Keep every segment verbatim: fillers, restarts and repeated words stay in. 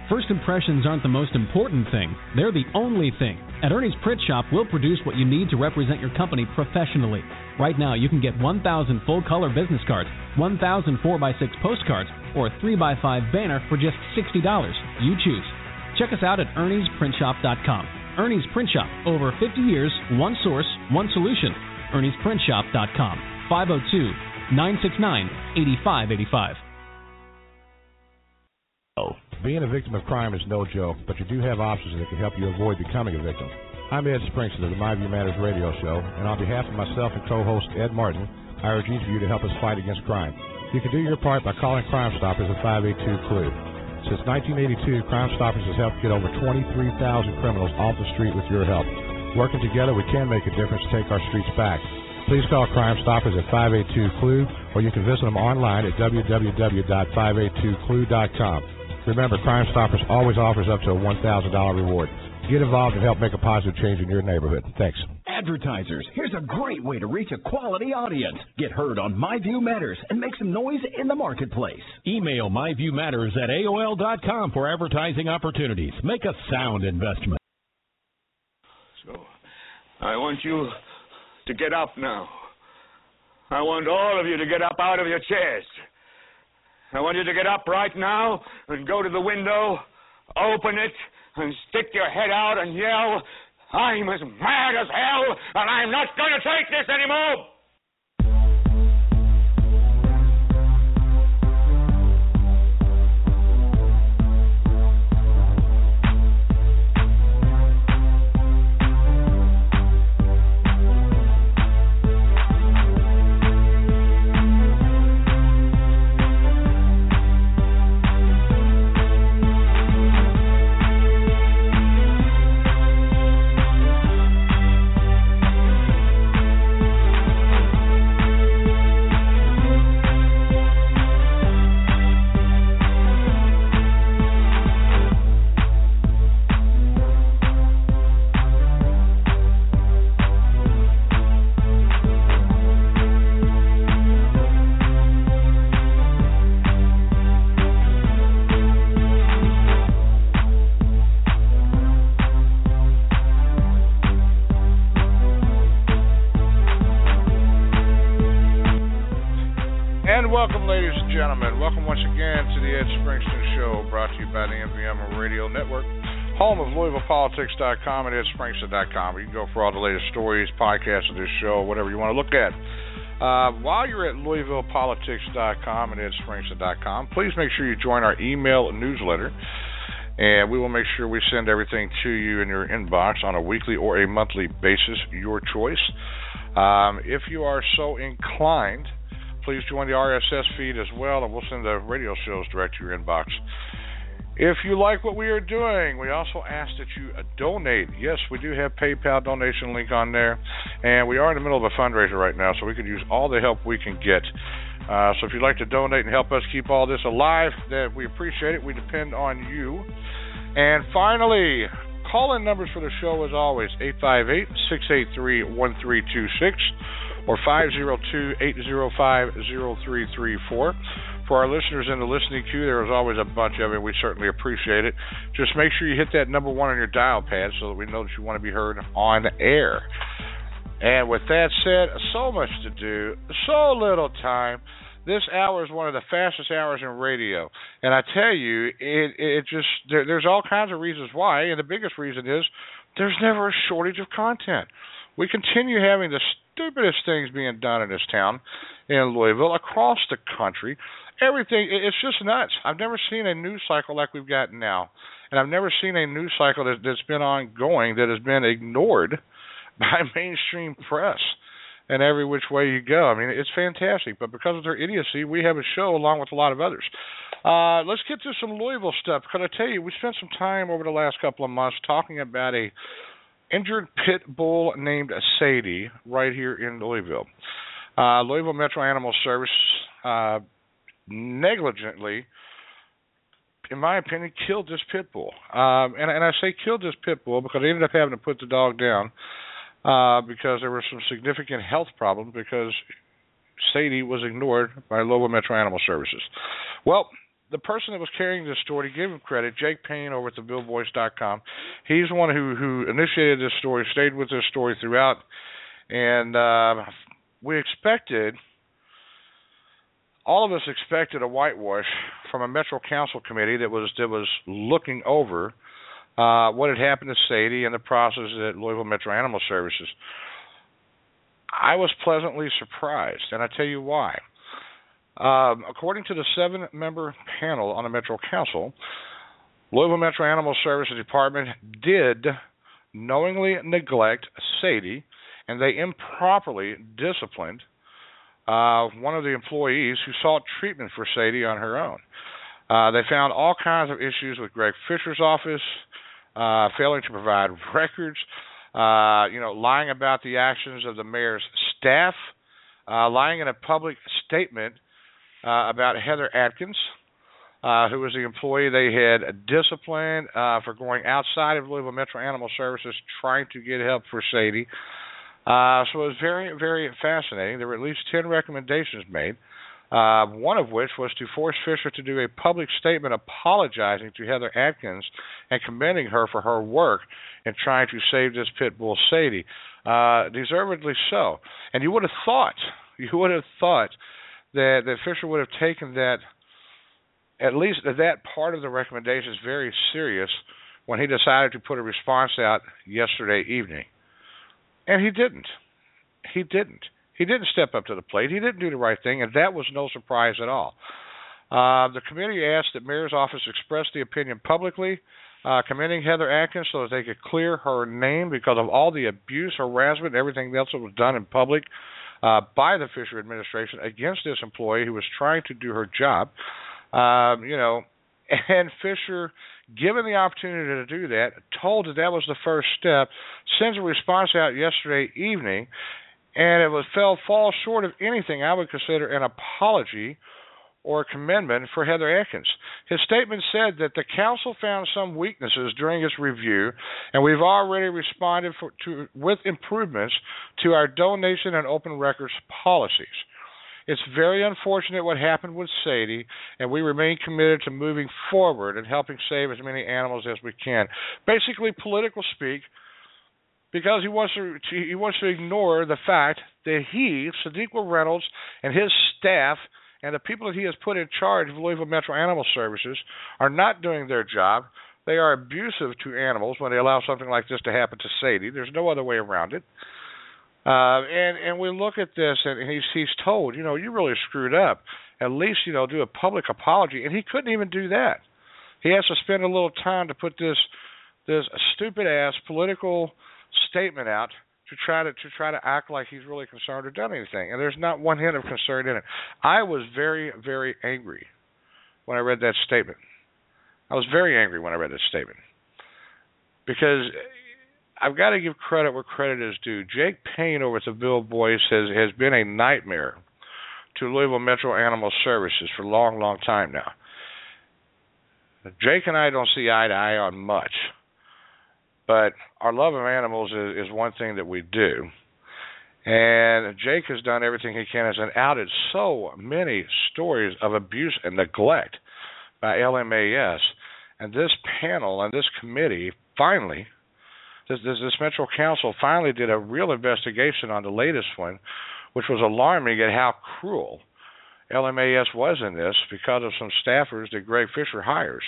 First impressions aren't the most important thing. They're the only thing. At Ernie's Print Shop, we'll produce what you need to represent your company professionally. Right now, you can get one thousand full-color business cards, one thousand four by six postcards, or a three by five banner for just sixty dollars. You choose. Check us out at Ernie's Print Shop dot com. Ernie's Print Shop. Over fifty years, one source, one solution. Ernie's Print Shop dot com. five oh two, nine six nine, eight five eight five. Being a victim of crime is no joke, but you do have options that can help you avoid becoming a victim. I'm Ed Springston of the My View Matters radio show, and on behalf of myself and co-host Ed Martin, I urge each of you to help us fight against crime. You can do your part by calling Crime Stoppers at five eight two, C L U E. Since nineteen eighty-two, Crime Stoppers has helped get over twenty-three thousand criminals off the street with your help. Working together, we can make a difference to take our streets back. Please call Crime Stoppers at five eight two, C L U E, or you can visit them online at w w w dot five eight two C L U E dot com. Remember, Crime Stoppers always offers up to a one thousand dollars reward. Get involved and help make a positive change in your neighborhood. Thanks. Advertisers, here's a great way to reach a quality audience. Get heard on My View Matters and make some noise in the marketplace. Email myviewmatters at A O L dot com for advertising opportunities. Make a sound investment. So, I want you to get up now. I want all of you to get up out of your chairs. I want you to get up right now and go to the window, open it, and stick your head out and yell, "I'm as mad as hell, and I'm not going to take this anymore!" Welcome, ladies and gentlemen. Welcome once again to the Ed Springston Show, brought to you by the M V M Radio Network, home of Louisville Politics dot com and Ed Springston dot com. You can go for all the latest stories, podcasts of this show, whatever you want to look at. Uh, while you're at Louisville Politics dot com and Ed Springston dot com, please make sure you join our email newsletter, and we will make sure we send everything to you in your inbox on a weekly or a monthly basis, your choice. Um, if you are so inclined, please join the R S S feed as well, and we'll send the radio shows direct to your inbox. If you like what we are doing, we also ask that you uh, donate. Yes, we do have PayPal donation link on there, and we are in the middle of a fundraiser right now, so we could use all the help we can get. Uh, so if you'd like to donate and help us keep all this alive, then we appreciate it. We depend on you. And finally, call-in numbers for the show, as always, eight five eight, six eight three, one three two six. or five oh two, eight oh five, oh three three four. For our listeners in the listening queue, there is always a bunch of it. We certainly appreciate it. Just make sure you hit that number one on your dial pad so that we know that you want to be heard on air. And with that said, so much to do, so little time. This hour is one of the fastest hours in radio. And I tell you, it, it just there, there's all kinds of reasons why, and the biggest reason is there's never a shortage of content. We continue having the stupidest things being done in this town, in Louisville, across the country. Everything, it's just nuts. I've never seen a news cycle like we've got now. And I've never seen a news cycle that, that's been ongoing that has been ignored by mainstream press and every which way you go. I mean, it's fantastic. But because of their idiocy, we have a show along with a lot of others. Uh, let's get to some Louisville stuff. Because I tell you, we spent some time over the last couple of months talking about a injured pit bull named Sadie right here in Louisville. Uh, Louisville Metro Animal Service uh, negligently, in my opinion, killed this pit bull. Um, and, and I say killed this pit bull because they ended up having to put the dog down uh, because there were some significant health problems because Sadie was ignored by Louisville Metro Animal Services. Well, the person that was carrying this story, to give him credit, Jake Payne over at the bill boys dot com, he's the one who, who initiated this story, stayed with this story throughout, and uh, we expected, all of us expected a whitewash from a Metro Council committee that was that was looking over uh, what had happened to Sadie and the process at Louisville Metro Animal Services. I was pleasantly surprised, and I tell you why. Um, according to the seven-member panel on the Metro Council, Louisville Metro Animal Services Department did knowingly neglect Sadie, and they improperly disciplined uh, one of the employees who sought treatment for Sadie on her own. Uh, they found all kinds of issues with Greg Fisher's office, uh, failing to provide records, uh, you know, lying about the actions of the mayor's staff, uh, lying in a public statement Uh, about Heather Atkins, uh, who was the employee they had disciplined uh, for going outside of Louisville Metro Animal Services trying to get help for Sadie. Uh, so it was very, very fascinating. There were at least ten recommendations made, uh, one of which was to force Fisher to do a public statement apologizing to Heather Atkins and commending her for her work in trying to save this pit bull Sadie. Uh, deservedly so. And you would have thought, you would have thought, that, that Fisher would have taken that, at least that part of the recommendations very serious when he decided to put a response out yesterday evening. And he didn't. He didn't. He didn't step up to the plate. He didn't do the right thing, and that was no surprise at all. Uh, the committee asked that Mayor's office express the opinion publicly, uh, commending Heather Atkins so that they could clear her name because of all the abuse, harassment, and everything else that was done in public Uh, by the Fisher administration against this employee who was trying to do her job. Um, you know, and Fisher, given the opportunity to do that, told that that was the first step, sends a response out yesterday evening, and it was fell fall short of anything I would consider an apology or commendment for Heather Atkins. His statement said that the council found some weaknesses during its review, and we've already responded for, to, with improvements to our donation and open records policies. It's very unfortunate what happened with Sadie, and we remain committed to moving forward and helping save as many animals as we can. Basically, political speak, because he wants to he wants to ignore the fact that he, Sadiqa Reynolds, and his staff and the people that he has put in charge of Louisville Metro Animal Services are not doing their job. They are abusive to animals when they allow something like this to happen to Sadie. There's no other way around it. Uh, and, and we look at this, and he's, he's told, you know, you really screwed up. At least, you know, do a public apology. And he couldn't even do that. He has to spend a little time to put this this stupid-ass political statement out to try to to try to act like he's really concerned or done anything. And there's not one hint of concern in it. I was very, very angry when I read that statement. I was very angry when I read that statement. Because I've got to give credit where credit is due. Jake Payne over at the Bill Boys has, has been a nightmare to Louisville Metro Animal Services for a long, long time now. Jake and I don't see eye to eye on much. But our love of animals is, is one thing that we do. And Jake has done everything he can, has outed so many stories of abuse and neglect by L M A S. And this panel and this committee finally, this, this, this Metro Council finally did a real investigation on the latest one, which was alarming at how cruel L M A S was in this because of some staffers that Greg Fisher hires.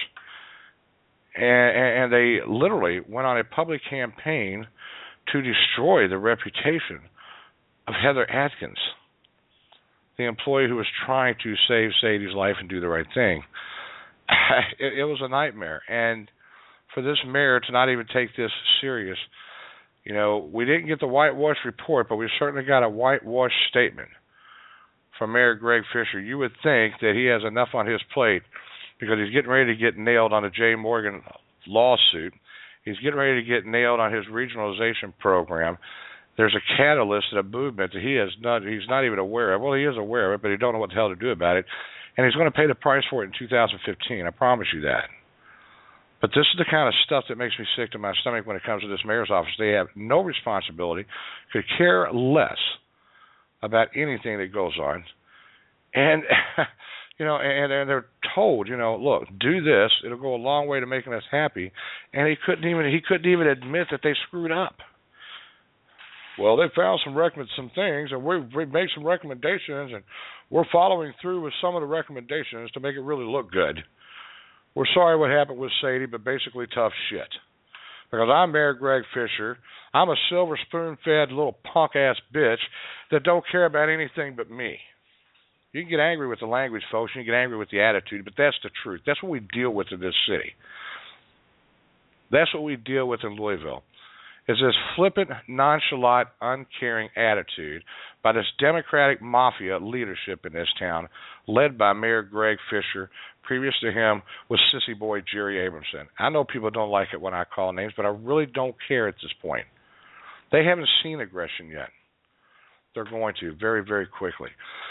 And, and they literally went on a public campaign to destroy the reputation of Heather Atkins, the employee who was trying to save Sadie's life and do the right thing. It, it was a nightmare. And for this mayor to not even take this serious, you know, we didn't get the whitewash report, but we certainly got a whitewash statement from Mayor Greg Fisher. You would think that he has enough on his plate because he's getting ready to get nailed on the Jay Morgan lawsuit. He's getting ready to get nailed on his regionalization program. There's a catalyst and a movement that he has not, he's not even aware of. Well, he is aware of it, but he don't know what the hell to do about it. And he's going to pay the price for it in two thousand fifteen. I promise you that. But this is the kind of stuff that makes me sick to my stomach when it comes to this mayor's office. They have no responsibility, could care less about anything that goes on. And You know, and, and they're told, you know, look, do this. It'll go a long way to making us happy. And he couldn't even he couldn't even admit that they screwed up. Well, they found some recommend some things, and we've, we've made some recommendations, and we're following through with some of the recommendations to make it really look good. We're sorry what happened with Sadie, but basically tough shit. Because I'm Mayor Greg Fisher. I'm a silver spoon-fed little punk-ass bitch that don't care about anything but me. You can get angry with the language, folks. You can get angry with the attitude, but that's the truth. That's what we deal with in this city. That's what we deal with in Louisville. Is this flippant, nonchalant, uncaring attitude by this Democratic mafia leadership in this town, led by Mayor Greg Fisher. Previous to him was Sissy Boy Jerry Abramson. I know people don't like it when I call names, but I really don't care at this point. They haven't seen aggression yet. They're going to very, very quickly.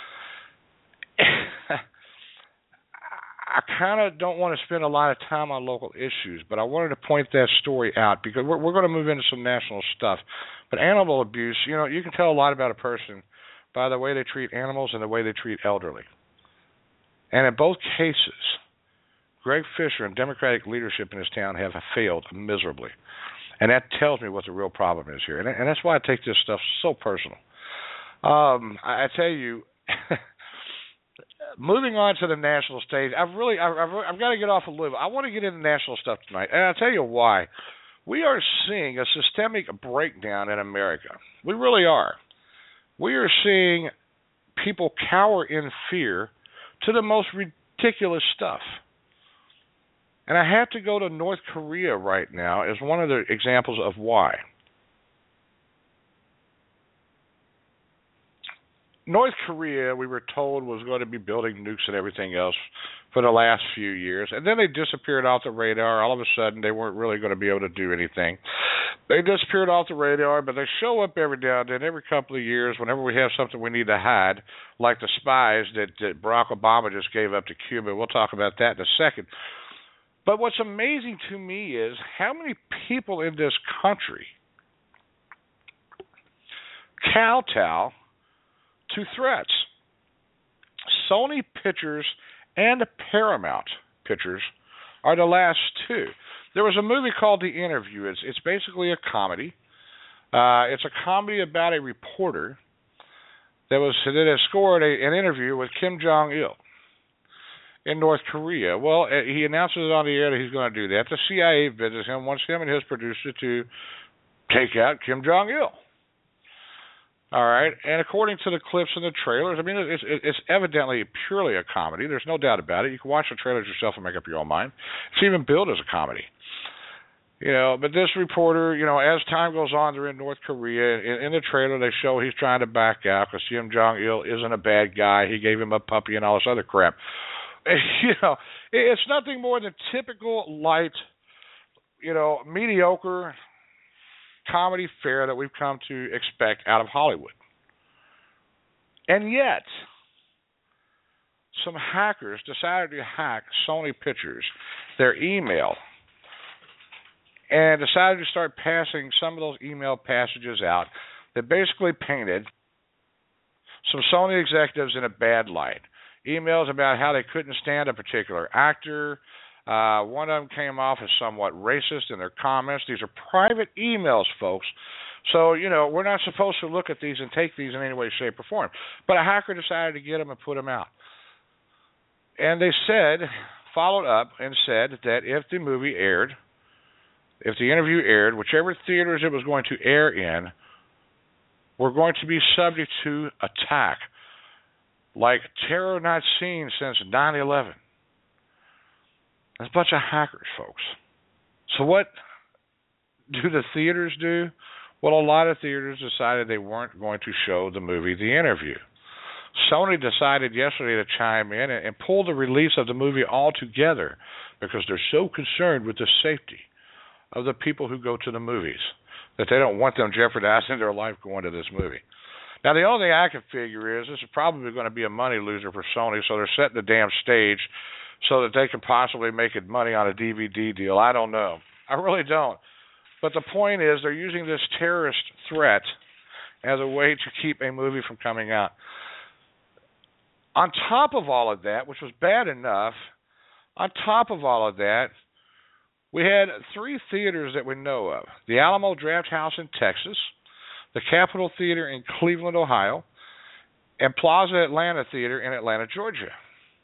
I kind of don't want to spend a lot of time on local issues, but I wanted to point that story out because we're, we're going to move into some national stuff. But animal abuse, you know, you can tell a lot about a person by the way they treat animals and the way they treat elderly. And in both cases, Greg Fisher and Democratic leadership in this town have failed miserably. And that tells me what the real problem is here. And, and that's why I take this stuff so personal. Um, I, I tell you... Moving on to the national stage, I've really, I've, I've, I've got to get off of Louisville. I want to get into national stuff tonight, and I'll tell you why. We are seeing a systemic breakdown in America. We really are. We are seeing people cower in fear to the most ridiculous stuff. And I have to go to North Korea right now as one of the examples of why. North Korea, we were told, was going to be building nukes and everything else for the last few years. And then they disappeared off the radar. All of a sudden, they weren't really going to be able to do anything. They disappeared off the radar, but they show up every now and then, every couple of years, whenever we have something we need to hide, like the spies that, that Barack Obama just gave up to Cuba. We'll talk about that in a second. But what's amazing to me is how many people in this country kowtow to threats. Sony Pictures and Paramount Pictures are the last two. There was a movie called The Interview. It's, it's basically a comedy. Uh, it's a comedy about a reporter that was that had scored a, an interview with Kim Jong-il in North Korea. Well, he announces on the air that he's going to do that. The C I A visits him, wants him and his producer to take out Kim Jong-il. All right, and according to the clips and the trailers, I mean, it's, it's evidently purely a comedy. There's no doubt about it. You can watch the trailers yourself and make up your own mind. It's even billed as a comedy. You know, but this reporter, you know, as time goes on, they're in North Korea. In, in the trailer, they show he's trying to back out because Kim Jong-il isn't a bad guy. He gave him a puppy and all this other crap. You know, it's nothing more than typical light, you know, mediocre comedy fare that we've come to expect out of Hollywood. And yet, some hackers decided to hack Sony Pictures, their email, and decided to start passing some of those email passages out that basically painted some Sony executives in a bad light. Emails about how they couldn't stand a particular actor. Uh, one of them came off as somewhat racist in their comments. These are private emails, folks. So, you know, we're not supposed to look at these and take these in any way, shape, or form. But a hacker decided to get them and put them out. And they said, followed up and said that if the movie aired, if the interview aired, whichever theaters it was going to air in, were going to be subject to attack, like terror not seen since nine eleven. That's a bunch of hackers, folks. So what do the theaters do? Well, a lot of theaters decided they weren't going to show the movie The Interview. Sony decided yesterday to chime in and pull the release of the movie altogether because they're so concerned with the safety of the people who go to the movies that they don't want them jeopardizing their life going to this movie. Now, the only thing I can figure is this is probably going to be a money loser for Sony, so they're setting the damn stage so that they can possibly make it money on a D V D deal. I don't know. I really don't. But the point is they're using this terrorist threat as a way to keep a movie from coming out. On top of all of that, which was bad enough, on top of all of that, we had three theaters that we know of. The Alamo Drafthouse in Texas, the Capitol Theater in Cleveland, Ohio, and Plaza Atlanta Theater in Atlanta, Georgia.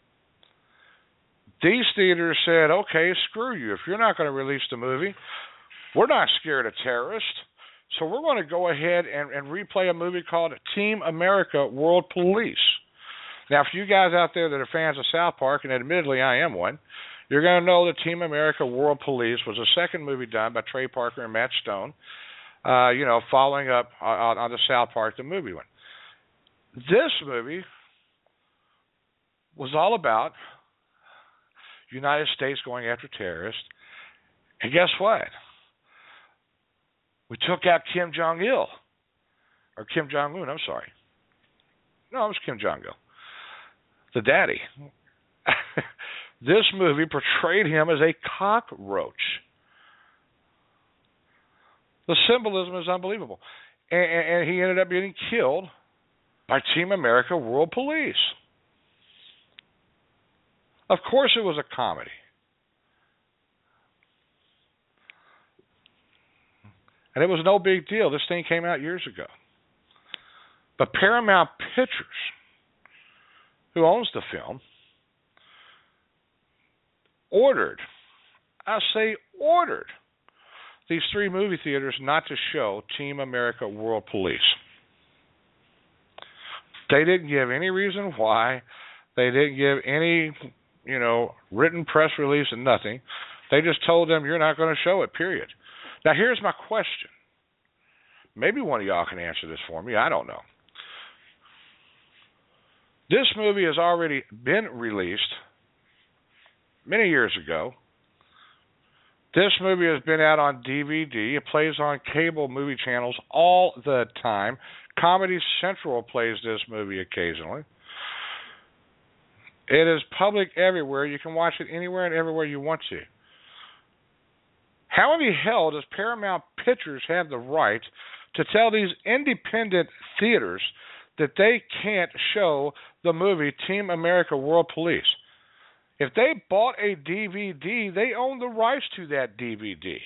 These theaters said, okay, screw you. If you're not going to release the movie, we're not scared of terrorists, so we're going to go ahead and, and replay a movie called Team America World Police. Now, for you guys out there that are fans of South Park, and admittedly I am one, you're going to know that Team America World Police was the second movie done by Trey Parker and Matt Stone, uh, you know, following up on, on the South Park, the movie one. This movie was all about United States going after terrorists. And guess what? We took out Kim Jong-il. Or Kim Jong-un, I'm sorry. No, it was Kim Jong-il. The daddy. This movie portrayed him as a cockroach. The symbolism is unbelievable. And, and he ended up getting killed by Team America World Police. Of course it was a comedy. And it was no big deal. This thing came out years ago. But Paramount Pictures, who owns the film, ordered, I say ordered, these three movie theaters not to show Team America World Police. They didn't give any reason why. They didn't give any, you know, written press release and nothing. They just told them, you're not going to show it, period. Now, here's my question. Maybe one of y'all can answer this for me. I don't know. This movie has already been released many years ago. This movie has been out on D V D. It plays on cable movie channels all the time. Comedy Central plays this movie occasionally. It is public everywhere. You can watch it anywhere and everywhere you want to. How in the hell does Paramount Pictures have the right to tell these independent theaters that they can't show the movie Team America World Police? If they bought a D V D, they own the rights to that D V D.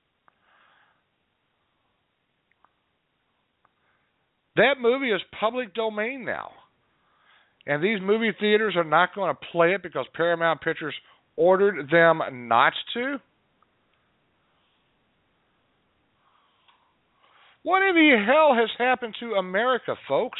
That movie is public domain now. And these movie theaters are not going to play it because Paramount Pictures ordered them not to? What in the hell has happened to America, folks?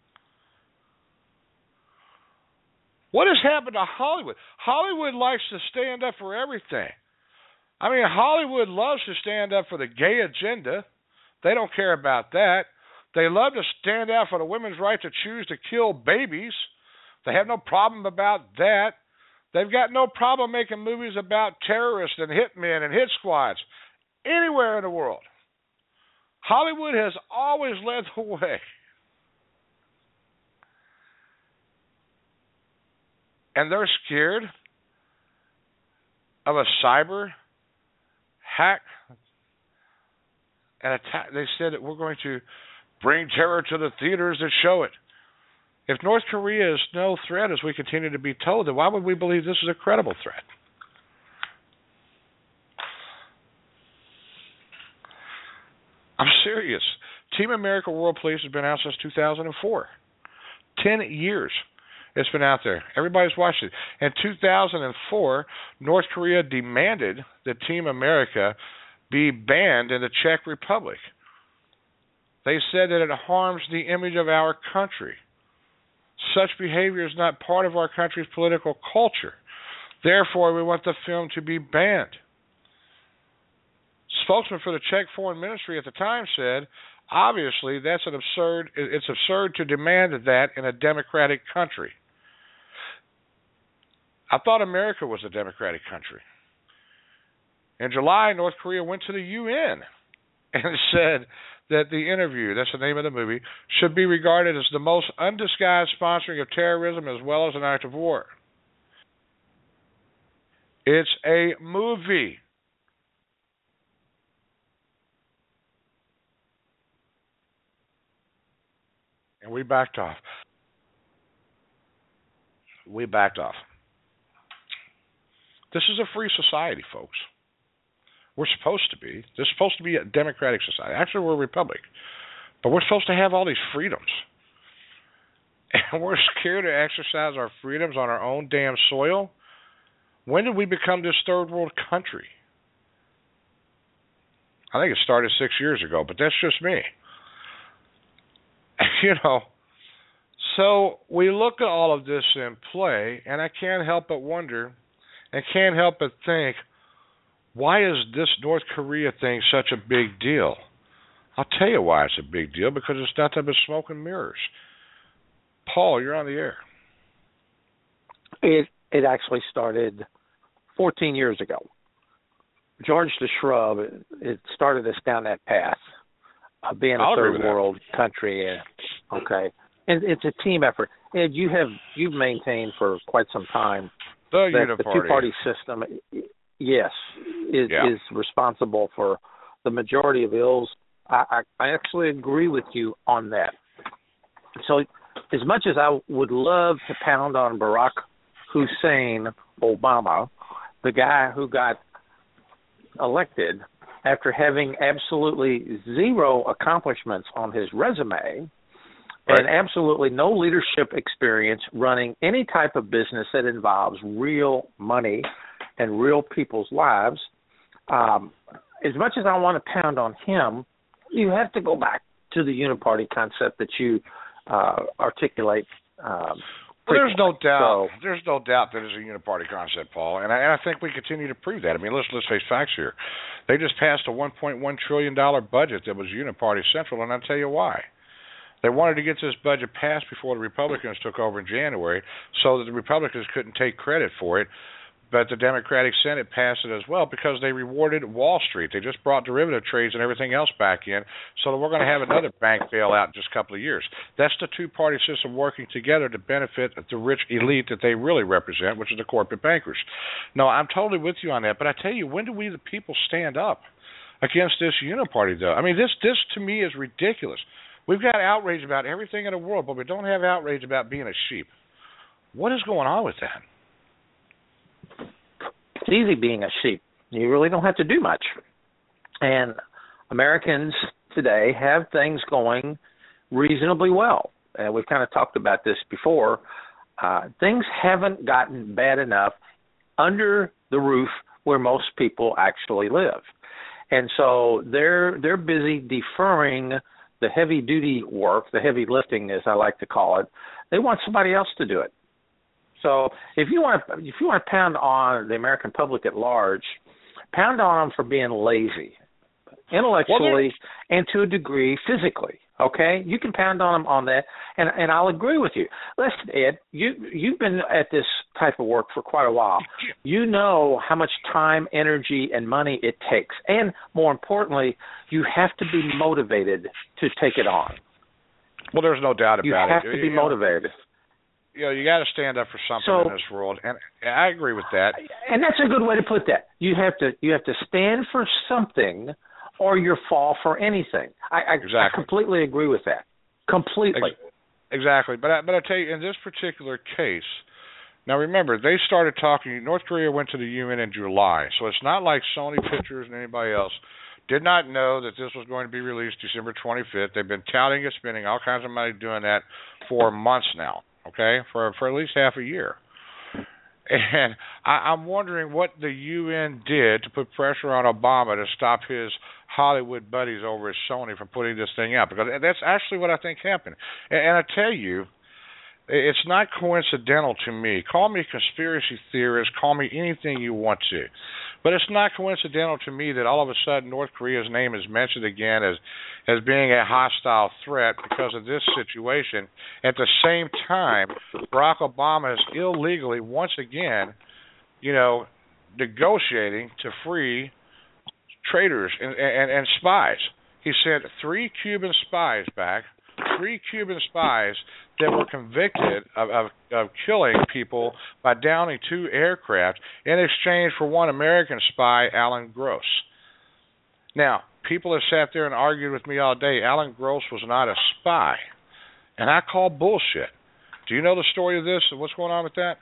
What has happened to Hollywood? Hollywood likes to stand up for everything. I mean, Hollywood loves to stand up for the gay agenda. They don't care about that. They love to stand out for the women's right to choose to kill babies. They have no problem about that. They've got no problem making movies about terrorists and hitmen and hit squads anywhere in the world. Hollywood has always led the way. And they're scared of a cyber hack and attack. They said that we're going to bring terror to the theaters that show it. If North Korea is no threat, as we continue to be told, then why would we believe this is a credible threat? I'm serious. Team America World Police has been out since two thousand four. Ten years it's been out there. Everybody's watched it. In two thousand four, North Korea demanded that Team America be banned in the Czech Republic. They said that it harms the image of our country. Such behavior is not part of our country's political culture. Therefore, we want the film to be banned. Spokesman for the Czech Foreign Ministry at the time said, obviously, that's an absurd. It's absurd to demand that in a democratic country. I thought America was a democratic country. In July, North Korea went to the U N and said that the interview, that's the name of the movie, should be regarded as the most undisguised sponsoring of terrorism as well as an act of war. It's a movie. And we backed off. we backed off. This is a free society, folks. We're supposed to be. This is supposed to be a democratic society. Actually, we're a republic. But we're supposed to have all these freedoms. And we're scared to exercise our freedoms on our own damn soil. When did we become this third world country? I think it started six years ago, but that's just me. You know, so we look at all of this in play, and I can't help but wonder, and can't help but think, why is this North Korea thing such a big deal? I'll tell you why it's a big deal, because it's nothing but smoke and mirrors. Paul, you're on the air. It it actually started fourteen years ago. George the Shrub, it, it started us down that path of being a I'll third world country. Uh, okay, and it's a team effort. Ed, you have you've maintained for quite some time the that the Uniparty. two-party system, yes, is yeah. is responsible for the majority of ills. I, I, I actually agree with you on that. So, as much as I would love to pound on Barack Hussein Obama, the guy who got elected after having absolutely zero accomplishments on his resume right. and absolutely no leadership experience running any type of business that involves real money and real people's lives, um, as much as I want to pound on him, you have to go back to the uniparty concept that you uh, articulate. Um, well, there's no doubt. So, there's no doubt that it's a uniparty concept, Paul, and I, and I think we continue to prove that. I mean, let's let's face facts here. They just passed a one point one trillion dollars budget that was uniparty central, and I'll tell you why. They wanted to get this budget passed before the Republicans took over in January, so that the Republicans couldn't take credit for it. But the Democratic Senate passed it as well because they rewarded Wall Street. They just brought derivative trades and everything else back in, so that we're going to have another bank bailout in just a couple of years. That's the two-party system working together to benefit the rich elite that they really represent, which is the corporate bankers. No, I'm totally with you on that, but I tell you, when do we the people stand up against this uniparty, though? I mean, this, this to me is ridiculous. We've got outrage about everything in the world, but we don't have outrage about being a sheep. What is going on with that? It's easy being a sheep. You really don't have to do much. And Americans today have things going reasonably well. And we've kind of talked about this before. Uh, things haven't gotten bad enough under the roof where most people actually live. And so they're they're busy deferring the heavy duty work, the heavy lifting as I like to call it. They want somebody else to do it. So if you want to, if you want to pound on the American public at large, pound on them for being lazy, intellectually well, and to a degree physically. Okay, you can pound on them on that, and and I'll agree with you. Listen, Ed, you you've been at this type of work for quite a while. You know how much time, energy, and money it takes, and more importantly, you have to be motivated to take it on. Well, there's no doubt about it. You have it. to be you motivated. Know, you know, you got to stand up for something so, in this world, and I agree with that. And that's a good way to put that. You have to you have to stand for something, or you fall for anything. I, I, exactly. I completely agree with that. Completely. Exactly. But I, but I tell you, in this particular case, now remember, they started talking. North Korea went to the U N in July, so it's not like Sony Pictures and anybody else did not know that this was going to be released December twenty-fifth. They've been touting and spending all kinds of money doing that for months now. Okay, for for at least half a year. And I, I'm wondering what the U N did to put pressure on Obama to stop his Hollywood buddies over at Sony from putting this thing out, because that's actually what I think happened. And, and I tell you, it's not coincidental to me. Call me a conspiracy theorist, call me anything you want to. But it's not coincidental to me that all of a sudden North Korea's name is mentioned again as as being a hostile threat because of this situation. At the same time, Barack Obama is illegally, once again, you know, negotiating to free traitors and, and, and spies. He sent three Cuban spies back, three Cuban spies that were convicted of, of, of killing people by downing two aircraft in exchange for one American spy, Alan Gross. Now, people have sat there and argued with me all day. Alan Gross was not a spy. And I call bullshit. Do you know the story of this? What's going on with that?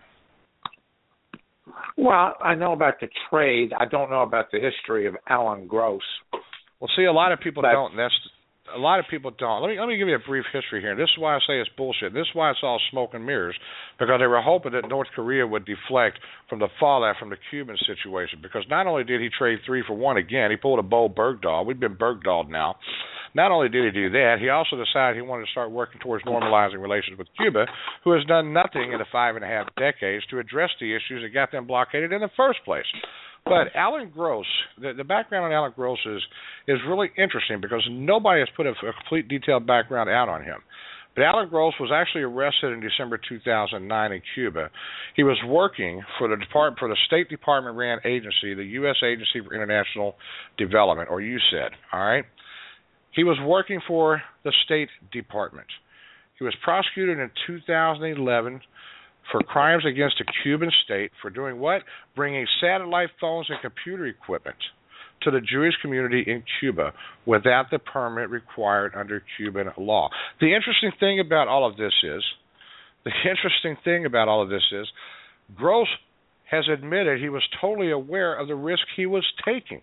Well, I know about the trade. I don't know about the history of Alan Gross. Well, see, a lot of people but, don't. That's a lot of people don't. Let me let me give you a brief history here. This is why I say it's bullshit. This is why it's all smoke and mirrors, because they were hoping that North Korea would deflect from the fallout from the Cuban situation. Because not only did he trade three for one again, he pulled a Bo Bergdahl. We've been Bergdahled now. Not only did he do that, he also decided he wanted to start working towards normalizing relations with Cuba, who has done nothing in the five and a half decades to address the issues that got them blockaded in the first place. But Alan Gross, the, the background on Alan Gross is, is really interesting because nobody has put a, a complete detailed background out on him. But Alan Gross was actually arrested in December two thousand nine in Cuba. He was working for the Department for the State Department-ran agency, the U S Agency for International Development, or U S A I D. All right. He was working for the State Department. He was prosecuted in two thousand eleven for crimes against a Cuban state for doing what? Bringing satellite phones and computer equipment to the Jewish community in Cuba without the permit required under Cuban law. The interesting thing about all of this is, the interesting thing about all of this is, Gross has admitted he was totally aware of the risk he was taking.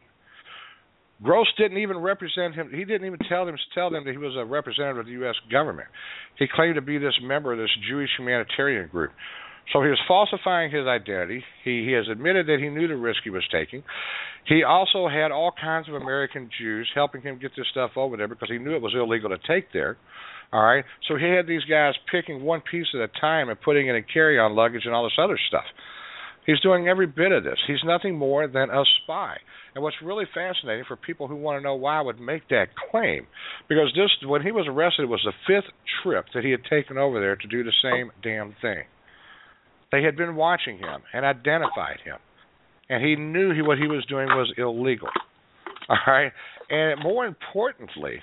Gross didn't even represent him. He didn't even tell them tell them that he was a representative of the U S government. He claimed to be this member of this Jewish humanitarian group. So he was falsifying his identity. He, he has admitted that he knew the risk he was taking. He also had all kinds of American Jews helping him get this stuff over there because he knew it was illegal to take there. All right. So he had these guys picking one piece at a time and putting it in carry-on luggage and all this other stuff. He's doing every bit of this. He's nothing more than a spy. And what's really fascinating for people who want to know why I would make that claim, because this, when he was arrested, it was the fifth trip that he had taken over there to do the same damn thing. They had been watching him and identified him, and he knew he, what he was doing was illegal. All right? And more importantly,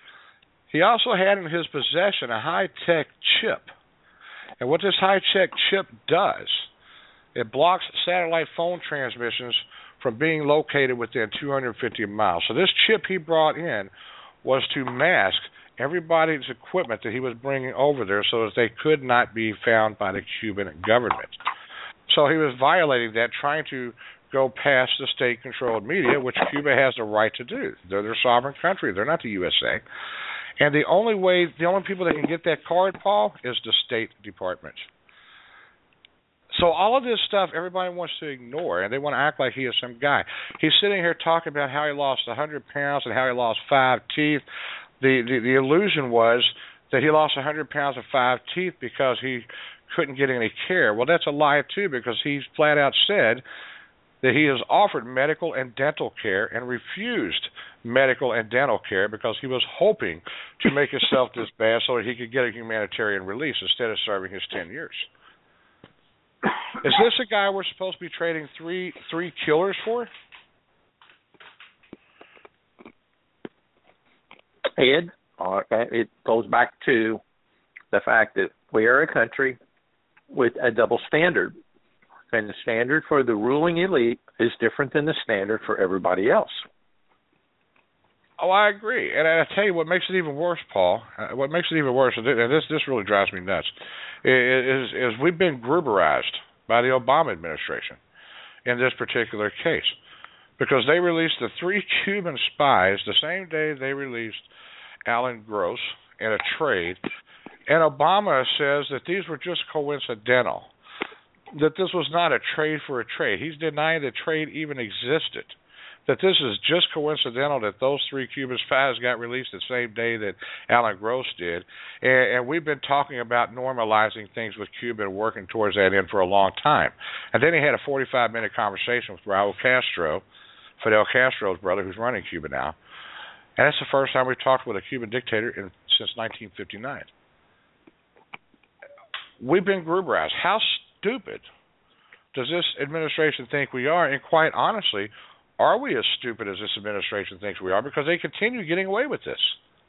he also had in his possession a high-tech chip. And what this high-tech chip does, it blocks satellite phone transmissions from being located within two hundred fifty miles. So this chip he brought in was to mask everybody's equipment that he was bringing over there so that they could not be found by the Cuban government. So he was violating that, trying to go past the state-controlled media, which Cuba has the right to do. They're their sovereign country. They're not the U S A. And the only way, the only people that can get that card, Paul, is the State Department. So all of this stuff everybody wants to ignore, and they want to act like he is some guy. He's sitting here talking about how he lost one hundred pounds and how he lost five teeth. The, the, the illusion was that he lost one hundred pounds and five teeth because he couldn't get any care. Well, that's a lie, too, because he's flat out said that he has offered medical and dental care and refused medical and dental care because he was hoping to make himself this bad so that he could get a humanitarian release instead of serving his ten years. Is this a guy we're supposed to be trading three three killers for? Ed, it goes back to the fact that we are a country with a double standard. And the standard for the ruling elite is different than the standard for everybody else. Oh, I agree. And I tell you what makes it even worse, Paul, uh, what makes it even worse, and this this really drives me nuts, is, is we've been Gruberized by the Obama administration in this particular case, because they released the three Cuban spies the same day they released Alan Gross in a trade, and Obama says that these were just coincidental, that this was not a trade for a trade. He's denying that trade even existed, that this is just coincidental that those three Cuban spies got released the same day that Alan Gross did. And, and we've been talking about normalizing things with Cuba and working towards that end for a long time. And then he had a forty-five minute conversation with Raul Castro, Fidel Castro's brother, who's running Cuba now. And that's the first time we've talked with a Cuban dictator in, since nineteen fifty-nine. We've been Gruberized. How stupid does this administration think we are? And quite honestly, are we as stupid as this administration thinks we are? Because they continue getting away with this.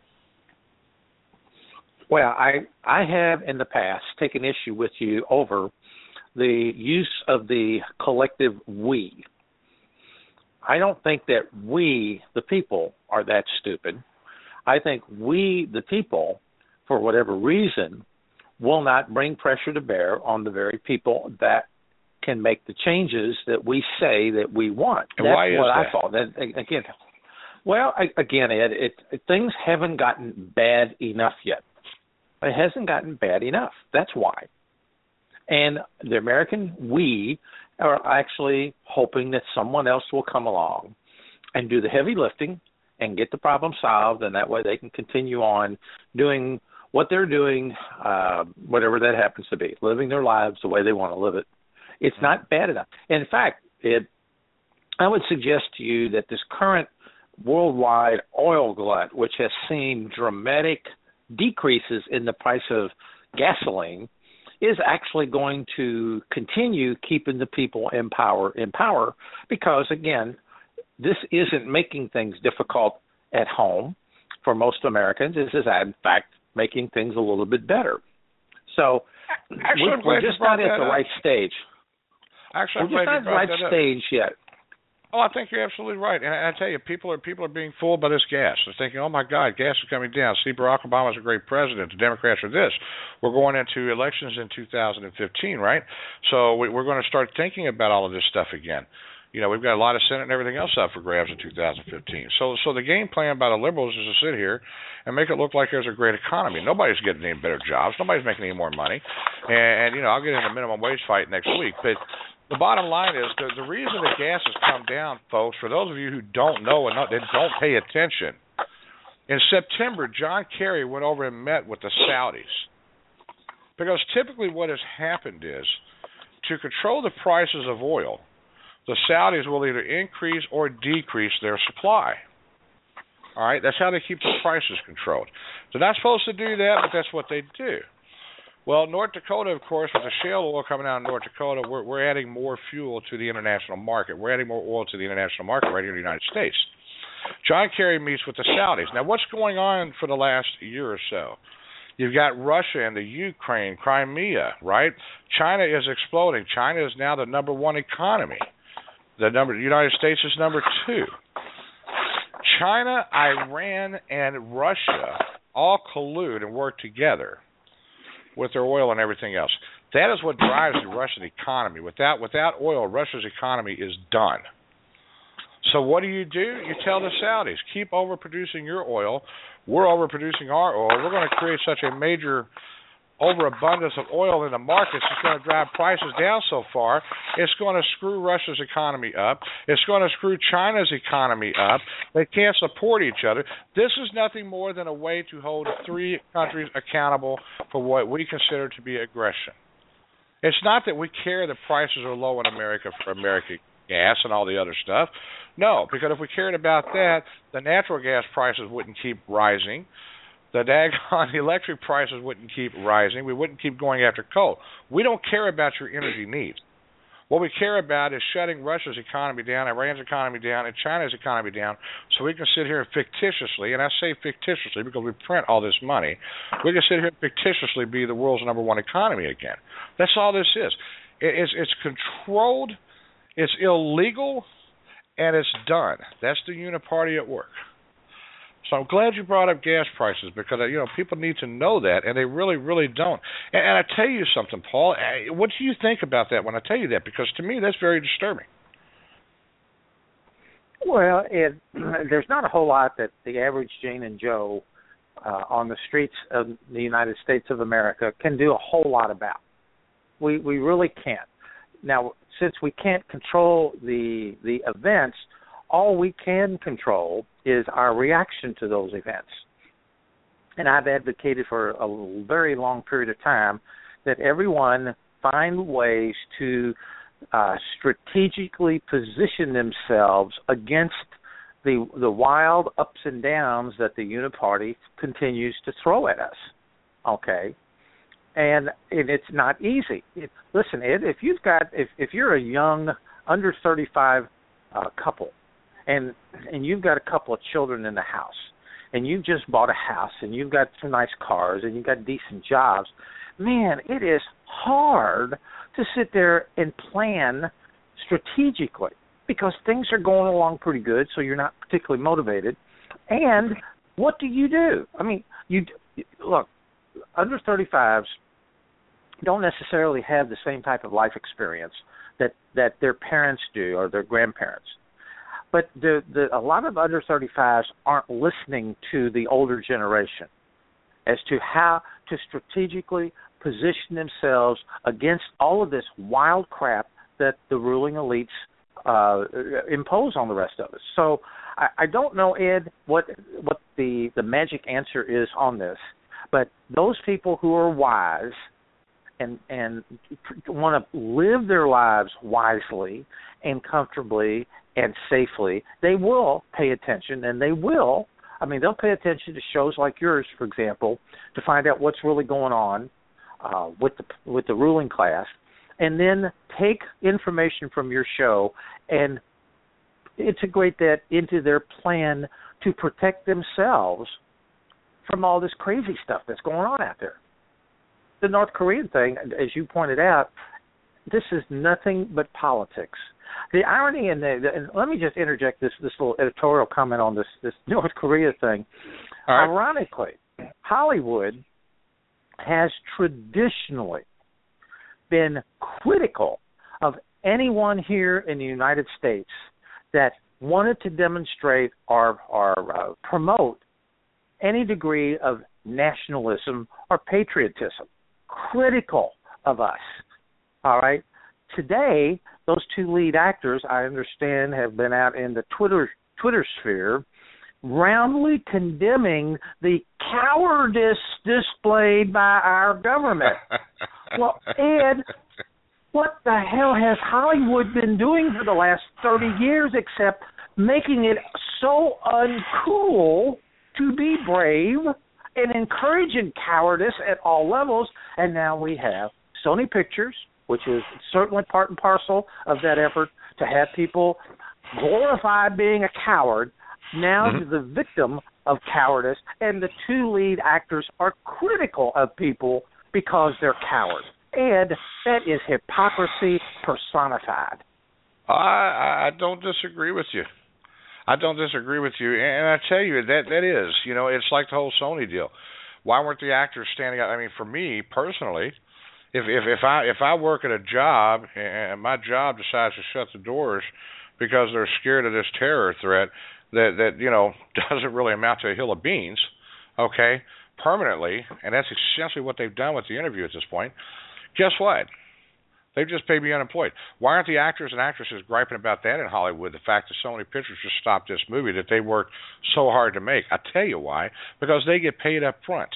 Well, I I have in the past taken issue with you over the use of the collective we. I don't think that we, the people, are that stupid. I think we, the people, for whatever reason, will not bring pressure to bear on the very people that can make the changes that we say that we want. And That's why is what that? I thought. And again, well, again, Ed, it, it, things haven't gotten bad enough yet. It hasn't gotten bad enough. That's why. And the American we are actually hoping that someone else will come along and do the heavy lifting and get the problem solved, and that way they can continue on doing what they're doing, uh, whatever that happens to be, living their lives the way they want to live it. It's not bad enough. In fact, it, I would suggest to you that this current worldwide oil glut, which has seen dramatic decreases in the price of gasoline, is actually going to continue keeping the people in power in power because, again, this isn't making things difficult at home for most Americans. This is, in fact, making things a little bit better. So Actually, we're, we're just not at the up. right stage. Actually, we're just not at the right stage yet. Oh, I think you're absolutely right. And I, I tell you, people are people are being fooled by this gas. They're thinking, oh, my God, gas is coming down. See, Barack Obama's a great president. The Democrats are this. We're going into elections in two thousand fifteen, right? So we, we're going to start thinking about all of this stuff again. You know, we've got a lot of Senate and everything else up for grabs in two thousand fifteen. So so the game plan by the liberals is to sit here and make it look like there's a great economy. Nobody's getting any better jobs. Nobody's making any more money. And, and you know, I'll get into a minimum wage fight next week. But the bottom line is the, the reason the gas has come down, folks, for those of you who don't know and not, don't pay attention, in September, John Kerry went over and met with the Saudis. Because typically what has happened is to control the prices of oil, the Saudis will either increase or decrease their supply. All right? That's how they keep the prices controlled. They're not supposed to do that, but that's what they do. Well, North Dakota, of course, with the shale oil coming out of North Dakota, we're, we're adding more fuel to the international market. We're adding more oil to the international market right here in the United States. John Kerry meets with the Saudis. Now, what's going on for the last year or so? You've got Russia and the Ukraine, Crimea, right? China is exploding. China is now the number one economy. The number, the United States is number two. China, Iran, and Russia all collude and work together with their oil and everything else. That is what drives the Russian economy. Without without oil, Russia's economy is done. So what do you do? You tell the Saudis, keep overproducing your oil. We're overproducing our oil. We're going to create such a major overabundance of oil in the markets. It's going to drive prices down so far. It's going to screw Russia's economy up. It's going to screw China's economy up. They can't support each other. This is nothing more than a way to hold three countries accountable for what we consider to be aggression. It's not that we care that prices are low in America for American gas and all the other stuff. No, because if we cared about that, the natural gas prices wouldn't keep rising. The daggone electric prices wouldn't keep rising. We wouldn't keep going after coal. We don't care about your energy needs. What we care about is shutting Russia's economy down, Iran's economy down, and China's economy down so we can sit here and fictitiously, and I say fictitiously because we print all this money, we can sit here and fictitiously be the world's number one economy again. That's all this is. It's, it's controlled, it's illegal, and it's done. That's the uniparty at work. So I'm glad you brought up gas prices because, you know, people need to know that, and they really, really don't. And, and I tell you something, Paul, what do you think about that when I tell you that? Because to me, that's very disturbing. Well, it, there's not a whole lot that the average Jane and Joe uh, on the streets of the United States of America can do a whole lot about. We we really can't. Now, since we can't control the the events, all we can control is our reaction to those events. And I've advocated for a very long period of time that everyone find ways to uh, strategically position themselves against the the wild ups and downs that the Uniparty continues to throw at us. Okay? And, and it's not easy. It, listen, Ed, if you've got if, if you're a young under thirty-five uh, couple, and and you've got a couple of children in the house, and you've just bought a house, and you've got some nice cars, and you've got decent jobs, man, it is hard to sit there and plan strategically because things are going along pretty good, so you're not particularly motivated. And what do you do? I mean, you look, under thirty-fives don't necessarily have the same type of life experience that, that their parents do or their grandparents. But the, the, a lot of under thirty-fives aren't listening to the older generation as to how to strategically position themselves against all of this wild crap that the ruling elites uh, impose on the rest of us. So I, I don't know, Ed, what what the, the magic answer is on this, but those people who are wise and and want to live their lives wisely and comfortably and safely, they will pay attention, and they will, I mean, they'll pay attention to shows like yours, for example, to find out what's really going on uh, with the with the ruling class, and then take information from your show and integrate that into their plan to protect themselves from all this crazy stuff that's going on out there. The North Korean thing, as you pointed out, this is nothing but politics. The irony in the, the and let me just interject this this little editorial comment on this this North Korea thing. Right. Ironically, Hollywood has traditionally been critical of anyone here in the United States that wanted to demonstrate or, or uh, promote any degree of nationalism or patriotism. Critical of us. All right? Today, those two lead actors, I understand, have been out in the Twitter Twitter sphere roundly condemning the cowardice displayed by our government. Well, Ed, what the hell has Hollywood been doing for the last thirty years except making it so uncool to be brave and encouraging cowardice at all levels? And now we have Sony Pictures, which is certainly part and parcel of that effort to have people glorify being a coward, now mm-hmm. the victim of cowardice, and the two lead actors are critical of people because they're cowards. Ed, that is hypocrisy personified. I, I don't disagree with you. I don't disagree with you, and I tell you that that is, you know, it's like the whole Sony deal. Why weren't the actors standing out? I mean, for me personally, if if if I if I work at a job and my job decides to shut the doors because they're scared of this terror threat that that you know doesn't really amount to a hill of beans, okay, permanently, and that's essentially what they've done with the interview at this point. Guess what? They've just paid me unemployed. Why aren't the actors and actresses griping about that in Hollywood, the fact that Sony Pictures just stopped this movie that they worked so hard to make? I'll tell you why. Because they get paid up front.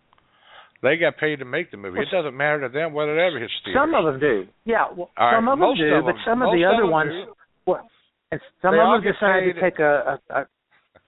They got paid to make the movie. It doesn't matter to them whether it ever hits theaters. Some of them do. Yeah, well, right, some of them do, of them, but some of the other ones, well, and some they of them decided to take a, a, a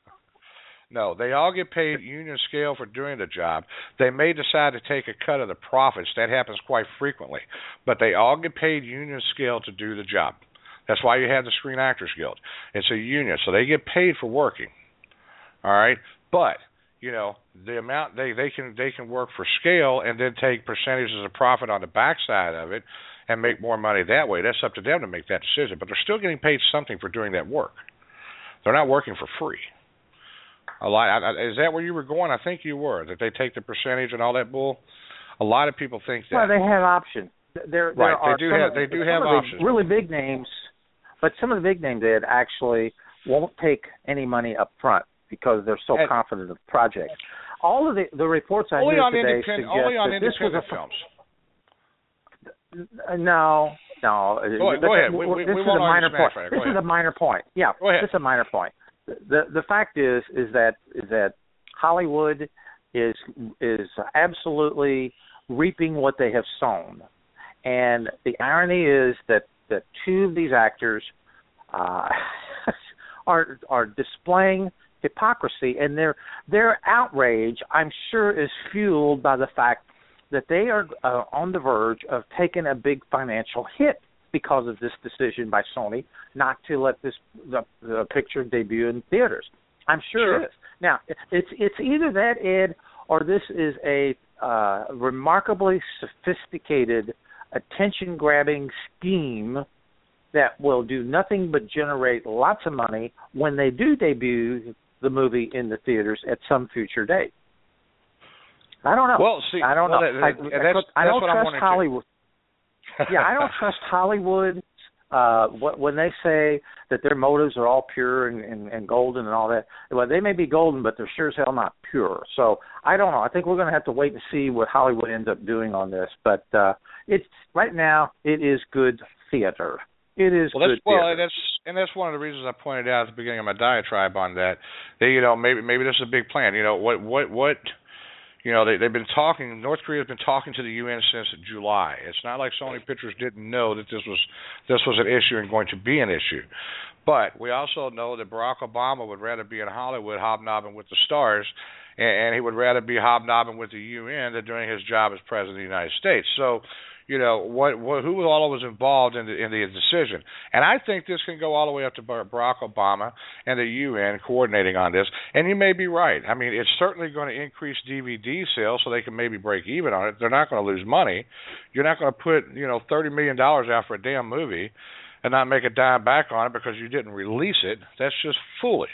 No, they all get paid union scale for doing the job. They may decide to take a cut of the profits. That happens quite frequently. But they all get paid union scale to do the job. That's why you have the Screen Actors Guild. It's a union, so they get paid for working. All right? But, you know, the amount they, they can they can work for scale and then take percentages of profit on the backside of it and make more money that way. That's up to them to make that decision. But they're still getting paid something for doing that work. They're not working for free. A lot, is that where you were going? I think you were, that they take the percentage and all that bull. A lot of people think that. Well, they have options. There, there right, are they do some have of, they do some have of options. The really big names, but some of the big names that actually won't take any money up front because they're so and, confident of the project. All of the, the reports I hear today suggest only on that this was a films. No, no. Go, go ahead. We, we, this we is won't a minor point. right. This ahead. is a minor point. Yeah, go ahead. This is a minor point. The the fact is is that is that Hollywood is is absolutely reaping what they have sown, and the irony is that, that two of these actors uh, are are displaying hypocrisy, and their their outrage, I'm sure, is fueled by the fact that they are uh, on the verge of taking a big financial hit because of this decision by Sony not to let this the, the picture debut in theaters. I'm sure, sure. it is. Now, it's it's either that, Ed, or this is a uh, remarkably sophisticated, attention-grabbing scheme that will do nothing but generate lots of money when they do debut the movie in the theaters at some future date. I don't know. Well, see, I don't well, know. That, I, that's, I, that's I don't what trust I'm Hollywood. yeah, I don't trust Hollywood. Uh, when they say that their motives are all pure and, and, and golden and all that, well, they may be golden, but they're sure as hell not pure. So I don't know. I think we're going to have to wait and see what Hollywood ends up doing on this. But uh, it's right now, it is good theater. It is well, good that's, well, theater. and that's and that's one of the reasons I pointed out at the beginning of my diatribe on that. That you know, maybe maybe this is a big plan. You know, what what what. You know, they, they've been talking, North Korea has been talking to the U N since July. It's not like Sony Pictures didn't know that this was this was an issue and going to be an issue. But we also know that Barack Obama would rather be in Hollywood hobnobbing with the stars, and, and he would rather be hobnobbing with the U N than doing his job as President of the United States. So, you know, what, what who all was involved in the, in the decision. And I think this can go all the way up to Barack Obama and the U N coordinating on this. And you may be right. I mean, it's certainly going to increase D V D sales so they can maybe break even on it. They're not going to lose money. You're not going to put, you know, thirty million dollars out for a damn movie and not make a dime back on it because you didn't release it. That's just foolish.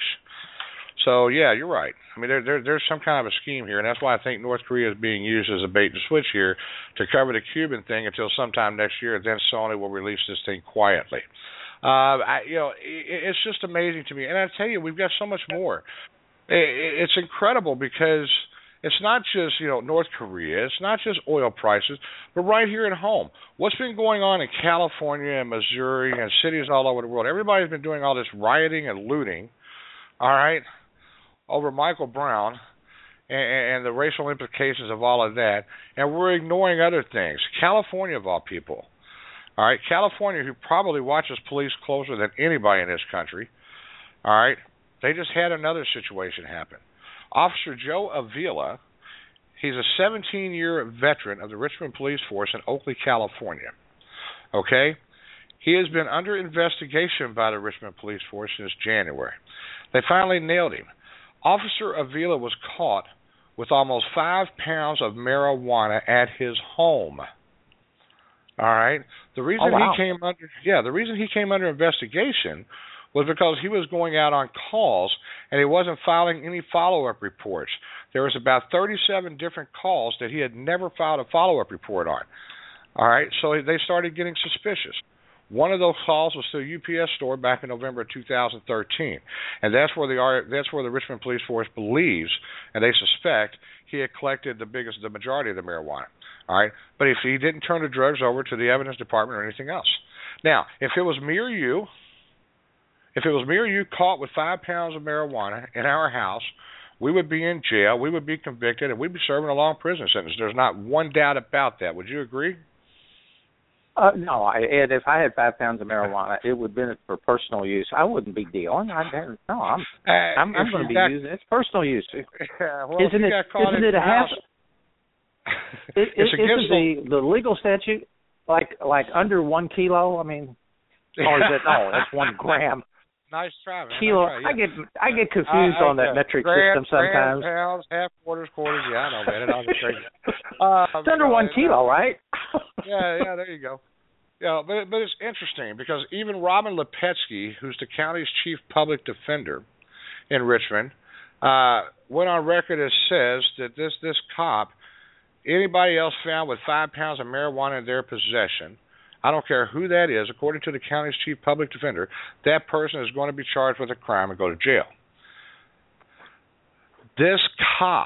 So, yeah, you're right. I mean, there, there, there's some kind of a scheme here, and that's why I think North Korea is being used as a bait and switch here to cover the Cuban thing until sometime next year, and then Sony will release this thing quietly. Uh, I, you know, it, it's just amazing to me. And I tell you, we've got so much more. It, it's incredible because it's not just, you know, North Korea. It's not just oil prices, but right here at home. What's been going on in California and Missouri and cities all over the world? Everybody's been doing all this rioting and looting, all right, over Michael Brown and, and the racial implications of all of that, and we're ignoring other things. California, of all people, all right, California, who probably watches police closer than anybody in this country, all right, they just had another situation happen. Officer Joe Avila, he's a seventeen-year veteran of the Richmond Police Force in Oakley, California, okay? He has been under investigation by the Richmond Police Force since January. They finally nailed him. Officer Avila was caught with almost five pounds of marijuana at his home. All right. The reason oh, wow. he came under yeah, the reason he came under investigation was because he was going out on calls and he wasn't filing any follow-up reports. There was about thirty-seven different calls that he had never filed a follow-up report on. All right. So they started getting suspicious. One of those calls was to a U P S store back in November of two thousand thirteen, and that's where the that's where the Richmond Police Force believes and they suspect he had collected the biggest, the majority of the marijuana. All right, but if he didn't turn the drugs over to the evidence department or anything else. Now, if it was me or you, if it was me or you caught with five pounds of marijuana in our house, we would be in jail, we would be convicted, and we'd be serving a long prison sentence. There's not one doubt about that. Would you agree? Uh, no, I, Ed, if I had five pounds of marijuana, it would have been for personal use. I wouldn't be dealing. I, no, I'm, uh, I'm, I'm going to be got, using it. It's personal use. Yeah, well, isn't it? Isn't it a half? It, it's it, isn't the the legal statute like like under one kilo? I mean, or is it? No, that's one gram. Nice try, man. Kilo. Nice try, yeah. I get I get confused uh, on that uh, metric gram, system sometimes. Grams, pounds, half quarters, quarters. Yeah, I know, man. It all gets crazy. Uh, it's under one kilo, right? yeah, yeah. There you go. Yeah, but but it's interesting because even Robin Lepetsky, who's the county's chief public defender in Richmond, uh, went on record and says that this this cop, anybody else found with five pounds of marijuana in their possession, I don't care who that is, according to the county's chief public defender, that person is going to be charged with a crime and go to jail. This cop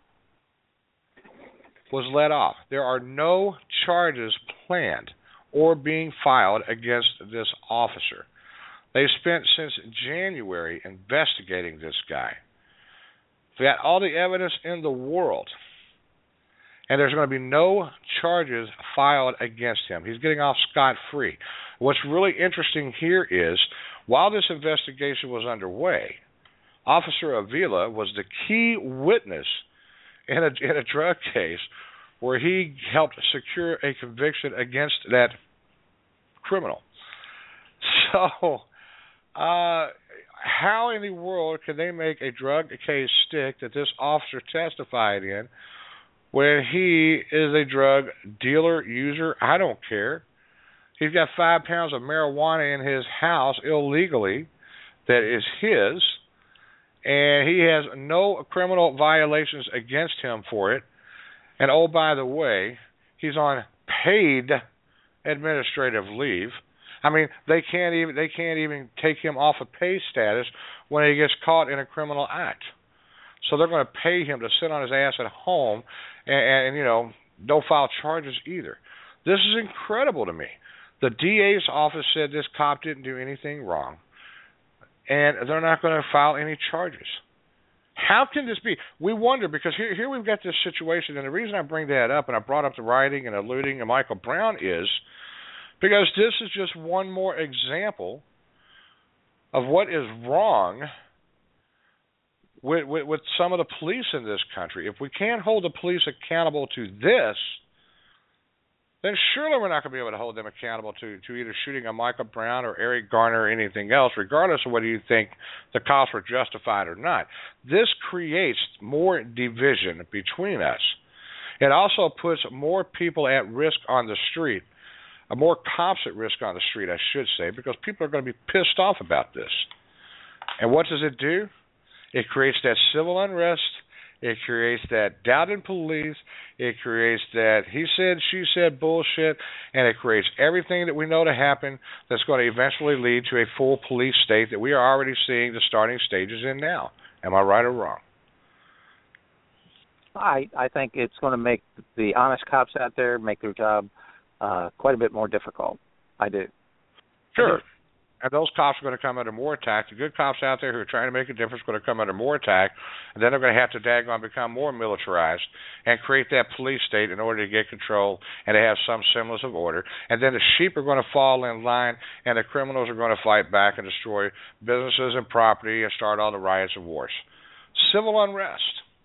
was let off. There are no charges planned or being filed against this officer. They've spent since January investigating this guy. They've got all the evidence in the world, and there's going to be no charges filed against him. He's getting off scot-free. What's really interesting here is, while this investigation was underway, Officer Avila was the key witness in a, in a drug case where he helped secure a conviction against that criminal. So, uh, how in the world can they make a drug case stick that this officer testified in when he is a drug dealer, user? I don't care. He's got five pounds of marijuana in his house illegally that is his, and he has no criminal violations against him for it. And oh, by the way, he's on paid administrative leave. I mean, they can't even they can't even take him off of pay status when he gets caught in a criminal act. So they're going to pay him to sit on his ass at home and, and you know, don't file charges either. This is incredible to me. The D A's office said this cop didn't do anything wrong, and they're not going to file any charges. How can this be? We wonder, because here, here we've got this situation, and the reason I bring that up, and I brought up the rioting and the looting and Michael Brown, is because this is just one more example of what is wrong with, with, with some of the police in this country. If we can't hold the police accountable to this, then surely we're not going to be able to hold them accountable to, to either shooting a Michael Brown or Eric Garner or anything else, regardless of whether you think the cops were justified or not. This creates more division between us. It also puts more people at risk on the street, uh, more cops at risk on the street, I should say, because people are going to be pissed off about this. And what does it do? It creates that civil unrest. It creates that doubt in police. It creates that he said, she said bullshit. And it creates everything that we know to happen that's going to eventually lead to a full police state that we are already seeing the starting stages in now. Am I right or wrong? I, I think it's going to make the honest cops out there make their job uh, quite a bit more difficult. I do. Sure. I do. And those cops are going to come under more attack. The good cops out there who are trying to make a difference are going to come under more attack, and then they're going to have to daggone become more militarized and create that police state in order to get control and to have some semblance of order. And then the sheep are going to fall in line, and the criminals are going to fight back and destroy businesses and property and start all the riots and wars. Civil unrest.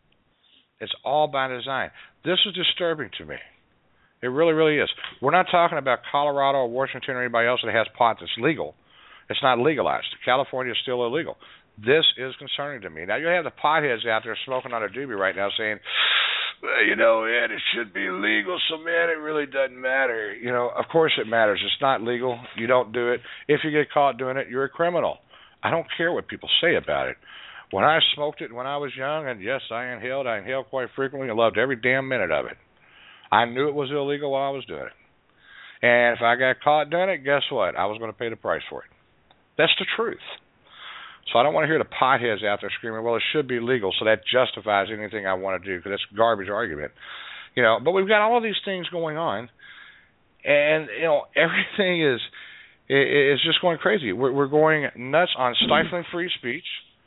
It's all by design. This is disturbing to me. It really, really is. We're not talking about Colorado or Washington or anybody else that has pot that's legal. It's not legalized. California is still illegal. This is concerning to me. Now, you have the potheads out there smoking on a doobie right now saying, well, you know, man, it should be legal, so, man, it really doesn't matter. You know, of course it matters. It's not legal. You don't do it. If you get caught doing it, you're a criminal. I don't care what people say about it. When I smoked it when I was young, and, yes, I inhaled, I inhaled quite frequently. I loved every damn minute of it. I knew it was illegal while I was doing it. And if I got caught doing it, guess what? I was going to pay the price for it. That's the truth. So I don't want to hear the potheads out there screaming, well, it should be legal, so that justifies anything I want to do, because that's a garbage argument. You know, but we've got all of these things going on, and, you know, everything is is just going crazy. We're, we're going nuts on stifling free speech.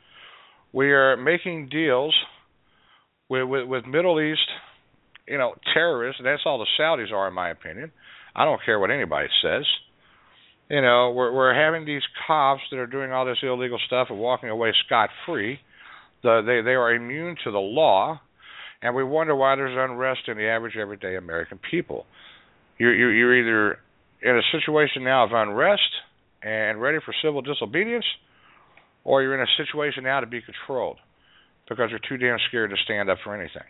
We are making deals with, with, with Middle East, you know, terrorists, and that's all the Saudis are, in my opinion. I don't care what anybody says. You know, we're we're having these cops that are doing all this illegal stuff and walking away scot-free. The, they, they are immune to the law, and we wonder why there's unrest in the average, everyday American people. You're, you're, you're either in a situation now of unrest and ready for civil disobedience, or you're in a situation now to be controlled because you're too damn scared to stand up for anything.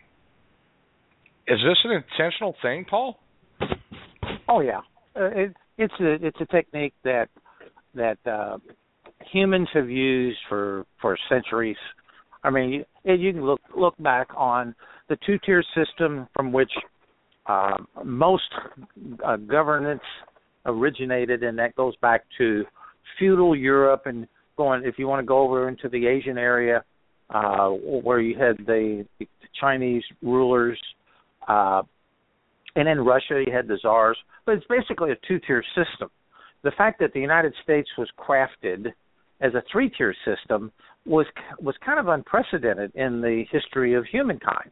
Is this an intentional thing, Paul? Oh, yeah. Uh, it, it's a it's a technique that that uh, humans have used for, for centuries. I mean, you, you can look look back on the two-tier system from which uh, most uh, governance originated, and that goes back to feudal Europe. And going, if you want to go over into the Asian area, uh, where you had the, the Chinese rulers. Uh, and in Russia, you had the czars. But it's basically a two-tier system. The fact that the United States was crafted as a three-tier system was was kind of unprecedented in the history of humankind.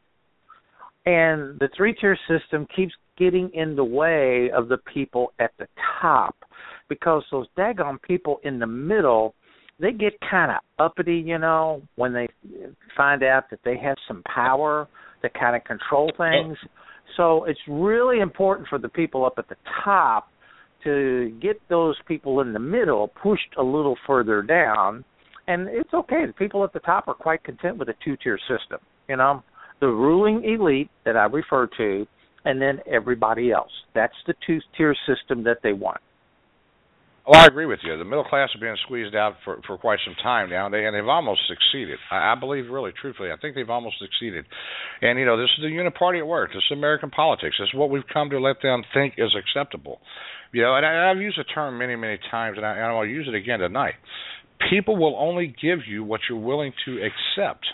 And the three-tier system keeps getting in the way of the people at the top, because those daggone people in the middle, they get kind of uppity, you know, when they find out that they have some power to kind of control things. So it's really important for the people up at the top to get those people in the middle pushed a little further down. And it's okay. The people at the top are quite content with a two-tier system. You know, the ruling elite that I refer to, and then everybody else. That's the two-tier system that they want. Well, I agree with you. The middle class has been squeezed out for, for quite some time now, and, they, and they've almost succeeded. I, I believe, really, truthfully, I think they've almost succeeded. And, you know, this is the uniparty at work. This is American politics. This is what we've come to let them think is acceptable. You know, and I, I've used the term many, many times, and, I, and I'll use it again tonight. People will only give you what you're willing to accept.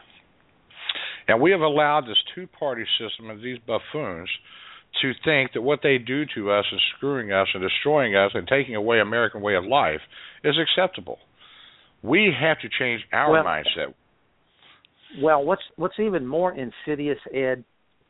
And we have allowed this two-party system of these buffoons to think that what they do to us is screwing us and destroying us and taking away American way of life is acceptable. We have to change our well, mindset. Well, what's what's even more insidious, Ed,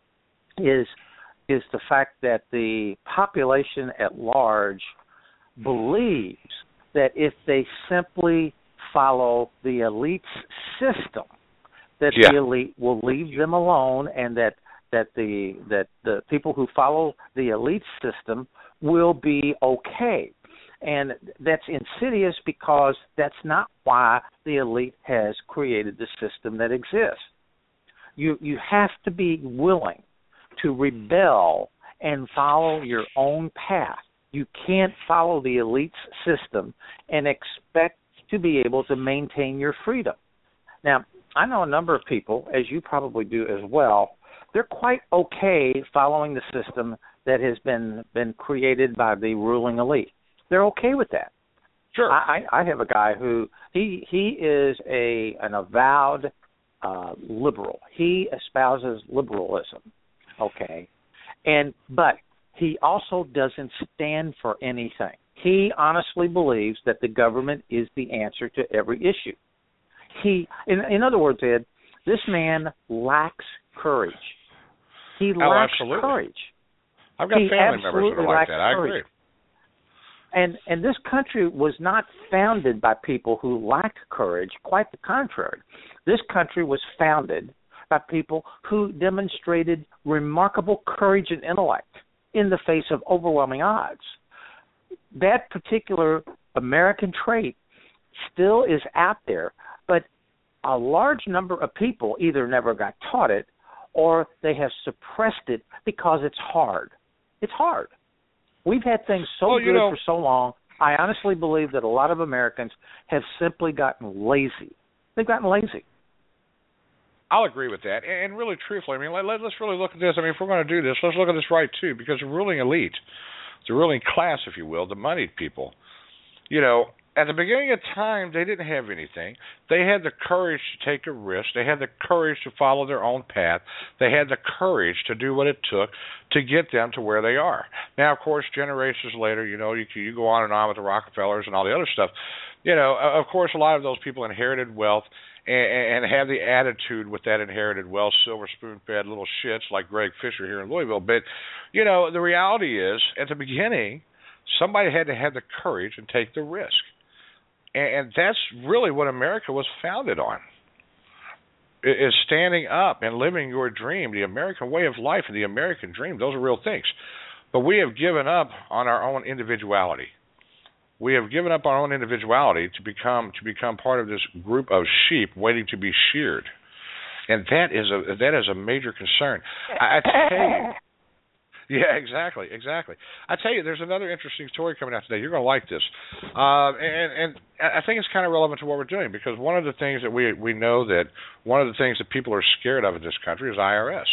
is is the fact that the population at large believes that if they simply follow the elite's system, that yeah. the elite will leave them alone, and that that the that the people who follow the elite system will be okay. And that's insidious because that's not why the elite has created the system that exists. You you have to be willing to rebel and follow your own path. You can't follow the elite's system and expect to be able to maintain your freedom. Now, I know a number of people, as you probably do as well, they're quite okay following the system that has been, been created by the ruling elite. They're okay with that. Sure. I, I have a guy who, he he is a an avowed uh, liberal. He espouses liberalism, okay? And but he also doesn't stand for anything. He honestly believes that the government is the answer to every issue. He, in, in other words, Ed, this man lacks courage. He oh, lacks absolutely. courage. I've got he family members that are like that. I courage. agree. And and this country was not founded by people who lacked courage. Quite the contrary. This country was founded by people who demonstrated remarkable courage and intellect in the face of overwhelming odds. That particular American trait still is out there, but a large number of people either never got taught it or they have suppressed it because it's hard. It's hard. We've had things so well, good you know, for so long, I honestly believe that a lot of Americans have simply gotten lazy. They've gotten lazy. I'll agree with that. And really, truthfully, I mean, let, let, let's really look at this. I mean, if we're going to do this, let's look at this right, too, because the ruling elite, the ruling class, if you will, the moneyed people, you know, at the beginning of time, they didn't have anything. They had the courage to take a risk. They had the courage to follow their own path. They had the courage to do what it took to get them to where they are. Now, of course, generations later, you know, you, you go on and on with the Rockefellers and all the other stuff. You know, of course, a lot of those people inherited wealth and, and have the attitude with that inherited wealth, silver spoon-fed little shits like Greg Fisher here in Louisville. But, you know, the reality is, at the beginning, somebody had to have the courage and take the risk. And that's really what America was founded on, is standing up and living your dream, the American way of life and the American dream. Those are real things. But we have given up on our own individuality. We have given up our own individuality to become to become part of this group of sheep waiting to be sheared. And that is a that is a major concern. I, I tell you. Yeah, exactly, exactly. I tell you, there's another interesting story coming out today. You're going to like this, uh, and, and I think it's kind of relevant to what we're doing, because one of the things that we we know that one of the things that people are scared of in this country is I R S.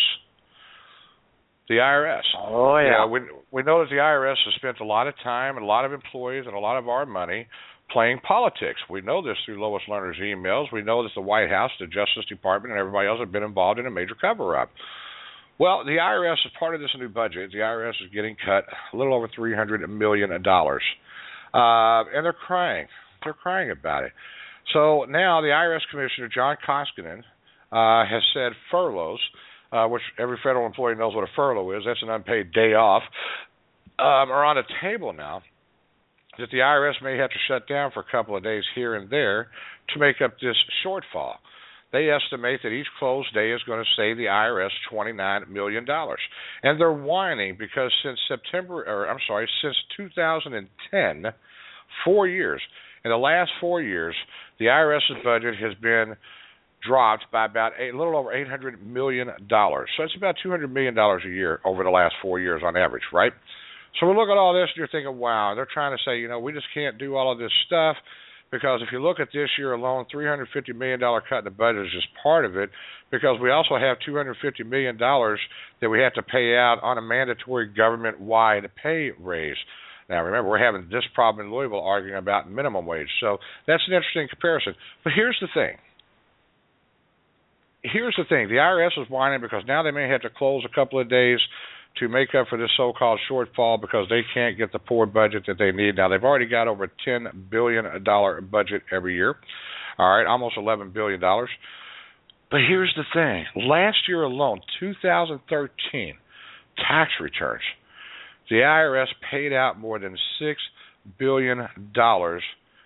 The I R S. Oh yeah. You know, we we know that the I R S has spent a lot of time and a lot of employees and a lot of our money playing politics. We know this through Lois Lerner's emails. We know that the White House, the Justice Department, and everybody else have been involved in a major cover-up. Well, the I R S, as part of this new budget, the I R S is getting cut a little over three hundred million dollars. Uh, and they're crying. They're crying about it. So now the I R S Commissioner, John Koskinen, uh, has said furloughs, uh, which every federal employee knows what a furlough is. That's an unpaid day off, um, are on the table now, that the I R S may have to shut down for a couple of days here and there to make up this shortfall. They estimate that each closed day is going to save the I R S twenty-nine million dollars. And they're whining because since September, or I'm sorry, since two thousand ten, four years, in the last four years, the I R S's budget has been dropped by about a little over eight hundred million dollars. So it's about two hundred million dollars a year over the last four years on average, right? So we look at all this and you're thinking, wow, they're trying to say, you know, we just can't do all of this stuff because if you look at this year alone, three hundred fifty million dollars cut in the budget is just part of it because we also have two hundred fifty million dollars that we have to pay out on a mandatory government-wide pay raise. Now, remember, we're having this problem in Louisville arguing about minimum wage. So that's an interesting comparison. But here's the thing. Here's the thing. The I R S is whining because now they may have to close a couple of days to make up for this so-called shortfall because they can't get the poor budget that they need. Now, they've already got over a ten billion dollars budget every year. All right, almost eleven billion dollars. But here's the thing. Last year alone, two thousand thirteen, tax returns, the I R S paid out more than six billion dollars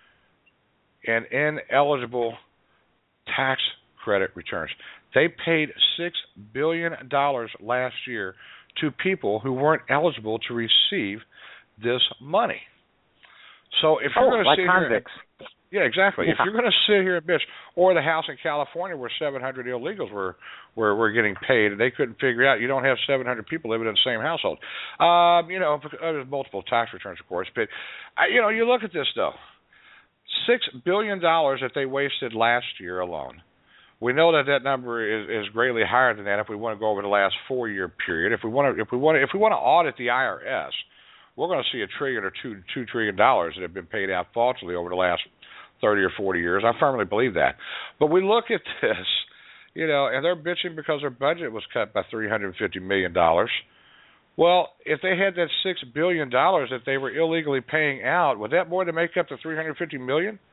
in ineligible tax credit returns. They paid six billion dollars last year to people who weren't eligible to receive this money. So if you're oh, going to like sit convicts. here, yeah, exactly. Yeah. If you're going to sit here and bitch, or the house in California where seven hundred illegals were were were getting paid, and they couldn't figure out you don't have seven hundred people living in the same household. Um, you know, there's multiple tax returns, of course, but I, you know, you look at this though, six billion dollars that they wasted last year alone. We know that that number is, is greatly higher than that if we want to go over the last four-year period. If we want to, if we want to, if we want to audit the I R S, we're going to see a trillion or two two trillion dollars that have been paid out falsely over the last thirty or forty years. I firmly believe that. But we look at this, you know, and they're bitching because their budget was cut by three hundred fifty million dollars. Well, if they had that six billion dollars that they were illegally paying out, would that more than make up the three hundred fifty million dollars?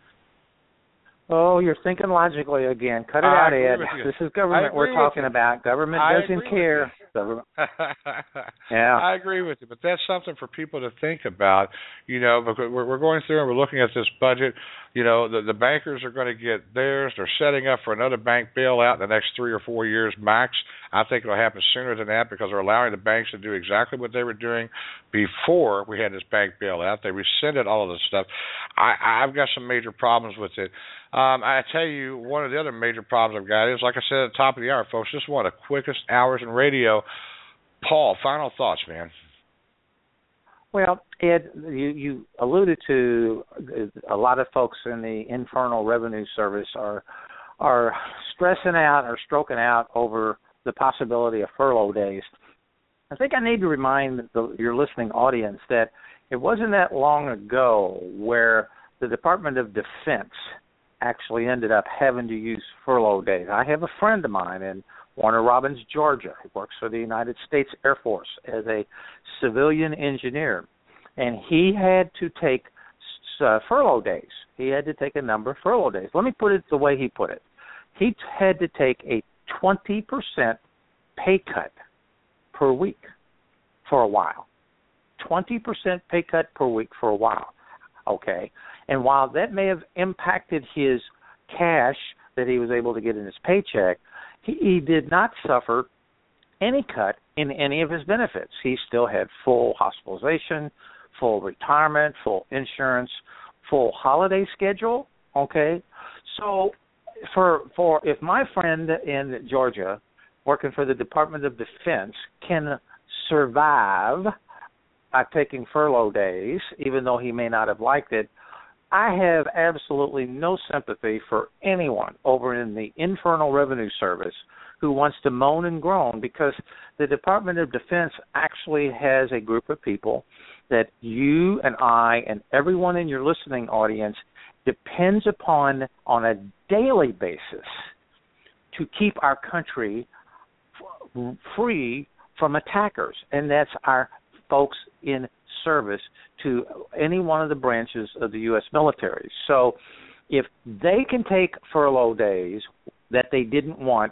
Oh, you're thinking logically again. Cut it I out, Ed. This is government we're talking about. Government I doesn't care. Government. Yeah. I agree with you, but that's something for people to think about. You know, because we're, we're going through and we're looking at this budget. You know, the, the bankers are going to get theirs. They're setting up for another bank bailout in the next three or four years max. I think it'll happen sooner than that because they're allowing the banks to do exactly what they were doing before we had this bank bailout. They rescinded all of this stuff. I, I've got some major problems with it. Um, I tell you, one of the other major problems I've got is, like I said at the top of the hour, folks, this is one of the quickest hours in radio. Paul, final thoughts, man. Well, Ed, you, you alluded to a lot of folks in the Internal Revenue Service are are stressing out or stroking out over the possibility of furlough days. I think I need to remind the, your listening audience that it wasn't that long ago where the Department of Defense actually ended up having to use furlough days. I have a friend of mine in Warner Robins, Georgia. He works for the United States Air Force as a civilian engineer, and he had to take uh, furlough days. He had to take a number of furlough days. Let me put it the way he put it. He had to take a twenty percent pay cut per week for a while. twenty percent pay cut per week for a while. Okay. And while that may have impacted his cash that he was able to get in his paycheck, he, he did not suffer any cut in any of his benefits. He still had full hospitalization, full retirement, full insurance, full holiday schedule. Okay. So for for if my friend in Georgia working for the Department of Defense can survive by taking furlough days, even though he may not have liked it, I have absolutely no sympathy for anyone over in the Internal Revenue Service who wants to moan and groan, because the Department of Defense actually has a group of people that you and I and everyone in your listening audience depends upon on a daily basis to keep our country f- free from attackers, and that's our folks in service to any one of the branches of the U S military. So if they can take furlough days that they didn't want,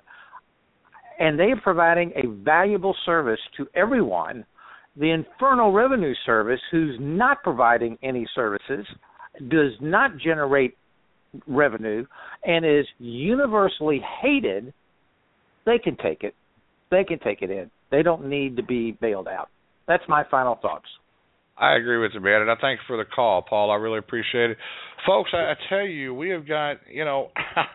and they are providing a valuable service to everyone, the Internal Revenue Service, who's not providing any services, does not generate revenue, and is universally hated, they can take it. They can take it in. They don't need to be bailed out. That's my final thoughts. I agree with you, man, and I thank you for the call, Paul. I really appreciate it. Folks, I, I tell you, we have got, you know,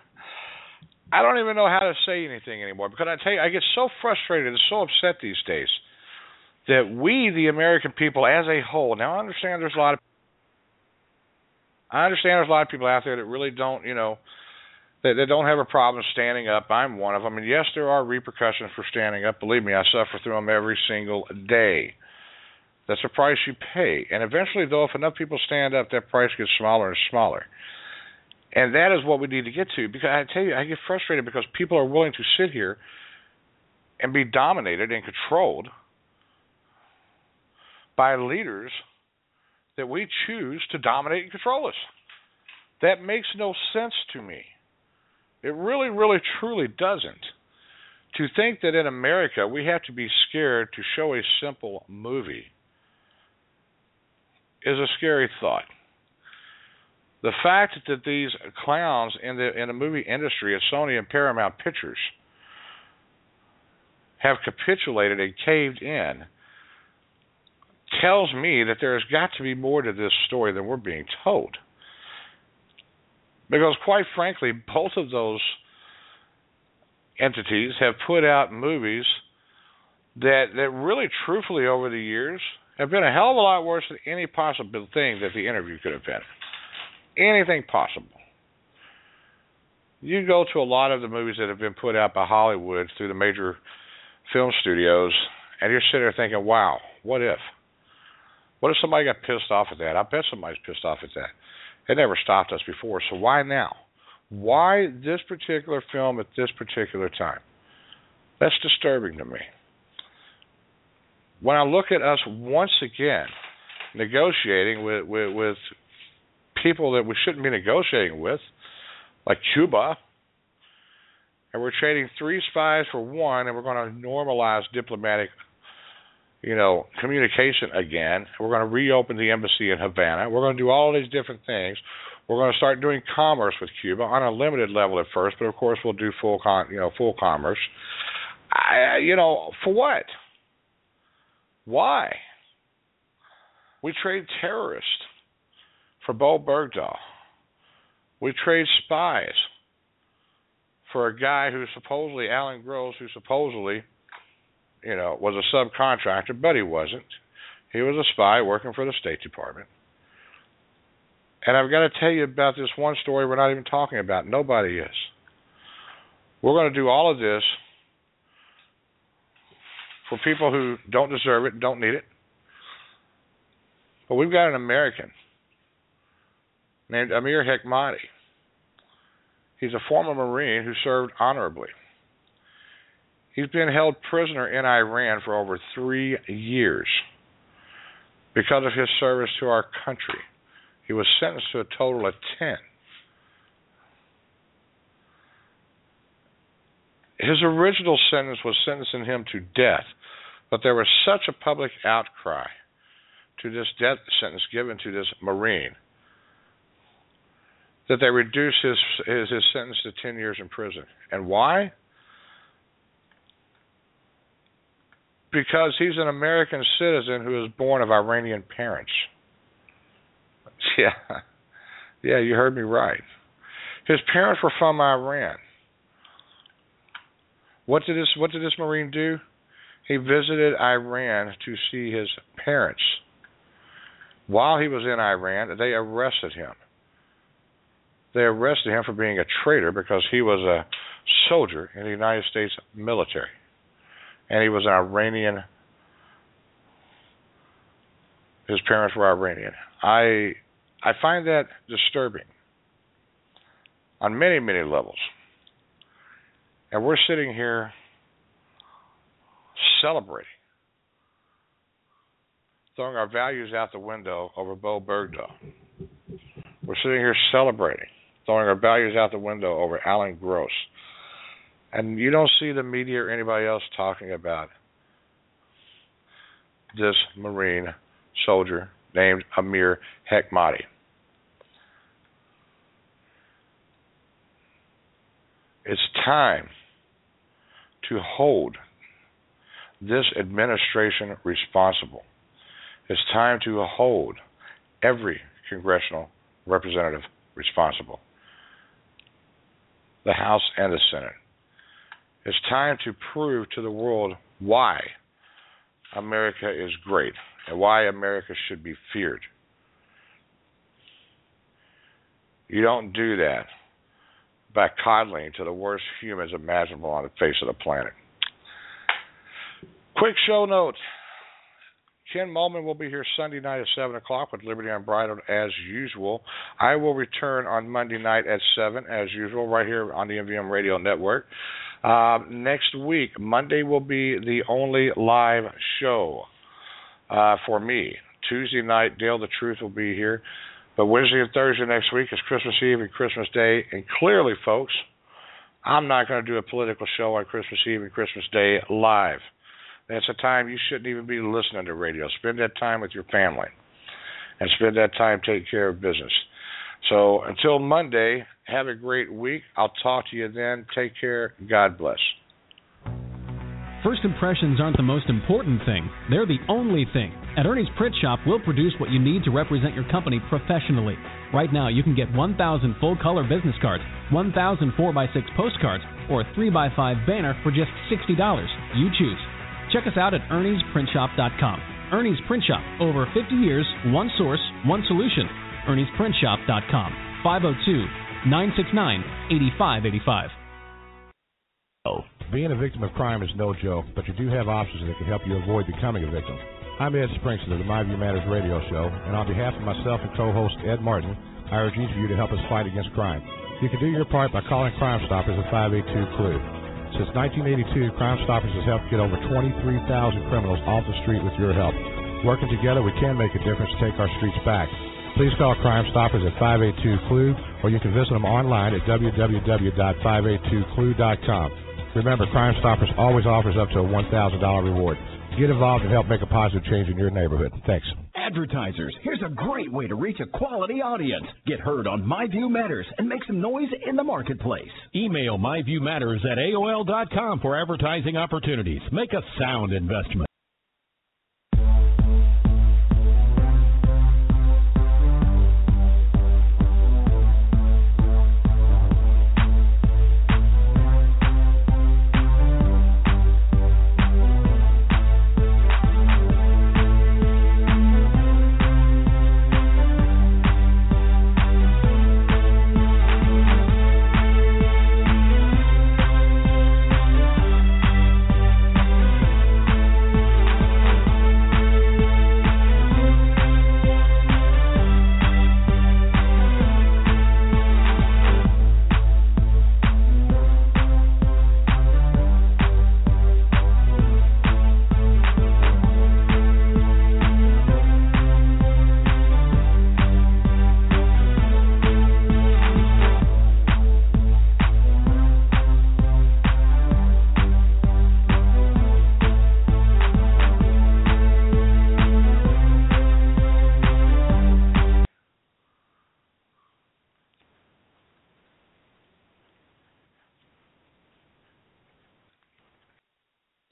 I don't even know how to say anything anymore, because I tell you, I get so frustrated and so upset these days that we, the American people as a whole, now I understand there's a lot of I understand there's a lot of people out there that really don't, you know, that, that don't have a problem standing up. I'm one of them. And yes, there are repercussions for standing up. Believe me, I suffer through them every single day. That's the price you pay. And eventually, though, if enough people stand up, that price gets smaller and smaller. And that is what we need to get to. Because I tell you, I get frustrated because people are willing to sit here and be dominated and controlled by leaders that we choose to dominate and control us. That makes no sense to me. It really, really, truly doesn't. To think that in America we have to be scared to show a simple movie is a scary thought. The fact that these clowns in the in the movie industry at Sony and Paramount Pictures have capitulated and caved in tells me that there has got to be more to this story than we're being told. Because quite frankly, both of those entities have put out movies that, that really truthfully over the years have been a hell of a lot worse than any possible thing that The Interview could have been. Anything possible. You go to a lot of the movies that have been put out by Hollywood through the major film studios, and you're sitting there thinking, wow, what if? What if somebody got pissed off at that? I bet somebody's pissed off at that. It never stopped us before, so why now? Why this particular film at this particular time? That's disturbing to me. When I look at us once again negotiating with, with, with people that we shouldn't be negotiating with, like Cuba, and we're trading three spies for one, and we're going to normalize diplomatic you know, communication again. We're going to reopen the embassy in Havana. We're going to do all these different things. We're going to start doing commerce with Cuba on a limited level at first, but of course we'll do full, con- you know, full commerce. I, you know, for what? Why? We trade terrorists for Bo Bergdahl. We trade spies for a guy who supposedly, Alan Gross, who supposedly you know, was a subcontractor, but he wasn't. He was a spy working for the State Department. And I've got to tell you about this one story we're not even talking about. Nobody is. We're going to do all of this for people who don't deserve it, don't need it. But we've got an American named Amir Hekmati. He's a former Marine who served honorably. He's been held prisoner in Iran for over three years because of his service to our country. He was sentenced to a total of ten. His original sentence was sentencing him to death, but there was such a public outcry to this death sentence given to this Marine that they reduced his, his, his sentence to ten years in prison. And why? Because he's an American citizen who is born of Iranian parents. Yeah, yeah, you heard me right. His parents were from Iran. What did this What did this Marine do? He visited Iran to see his parents. While he was in Iran, they arrested him. They arrested him for being a traitor because he was a soldier in the United States military. And he was an Iranian. His parents were Iranian. I I find that disturbing on many, many levels. And we're sitting here celebrating, throwing our values out the window over Bo Bergdahl. We're sitting here celebrating, throwing our values out the window over Alan Gross. And you don't see the media or anybody else talking about this Marine soldier named Amir Hekmati. It's time to hold this administration responsible. It's time to hold every congressional representative responsible, the House and the Senate. It's time to prove to the world why America is great and why America should be feared. You don't do that by coddling to the worst humans imaginable on the face of the planet. Quick show note. Ken Mullman will be here Sunday night at seven o'clock with Liberty Unbridled as usual. I will return on Monday night at seven as usual right here on the M V M Radio Network. Uh, next week, Monday will be the only live show uh, for me. Tuesday night, Dale the Truth will be here. But Wednesday and Thursday next week is Christmas Eve and Christmas Day. And clearly, folks, I'm not going to do a political show on Christmas Eve and Christmas Day live. That's a time you shouldn't even be listening to radio. Spend that time with your family and spend that time taking care of business. So until Monday, have a great week. I'll talk to you then. Take care. God bless. First impressions aren't the most important thing. They're the only thing. At Ernie's Print Shop, we'll produce what you need to represent your company professionally. Right now, you can get one thousand full-color business cards, one thousand four by six postcards, or a three by five banner for just sixty dollars. You choose. Check us out at Ernie's Print Shop dot com. Ernie's Print Shop, over fifty years, one source, one solution. Ernie's Print Shop dot com, five oh two, nine six nine, eight five eight five. Oh. Being a victim of crime is no joke, but you do have options that can help you avoid becoming a victim. I'm Ed Springston of the My View Matters radio show, and on behalf of myself and co-host Ed Martin, I urge each of you to help us fight against crime. You can do your part by calling Crime Stoppers at five eight two, C L U E. Since nineteen eighty-two, Crime Stoppers has helped get over twenty-three thousand criminals off the street with your help. Working together, we can make a difference to take our streets back. Please call Crime Stoppers at five eight two, C L U E, or you can visit them online at w w w dot five eight two c l u e dot com. Remember, Crime Stoppers always offers up to a one thousand dollars reward. Get involved and help make a positive change in your neighborhood. Thanks. Advertisers, here's a great way to reach a quality audience. Get heard on My View Matters and make some noise in the marketplace. Email myviewmatters at A O L dot com for advertising opportunities. Make a sound investment.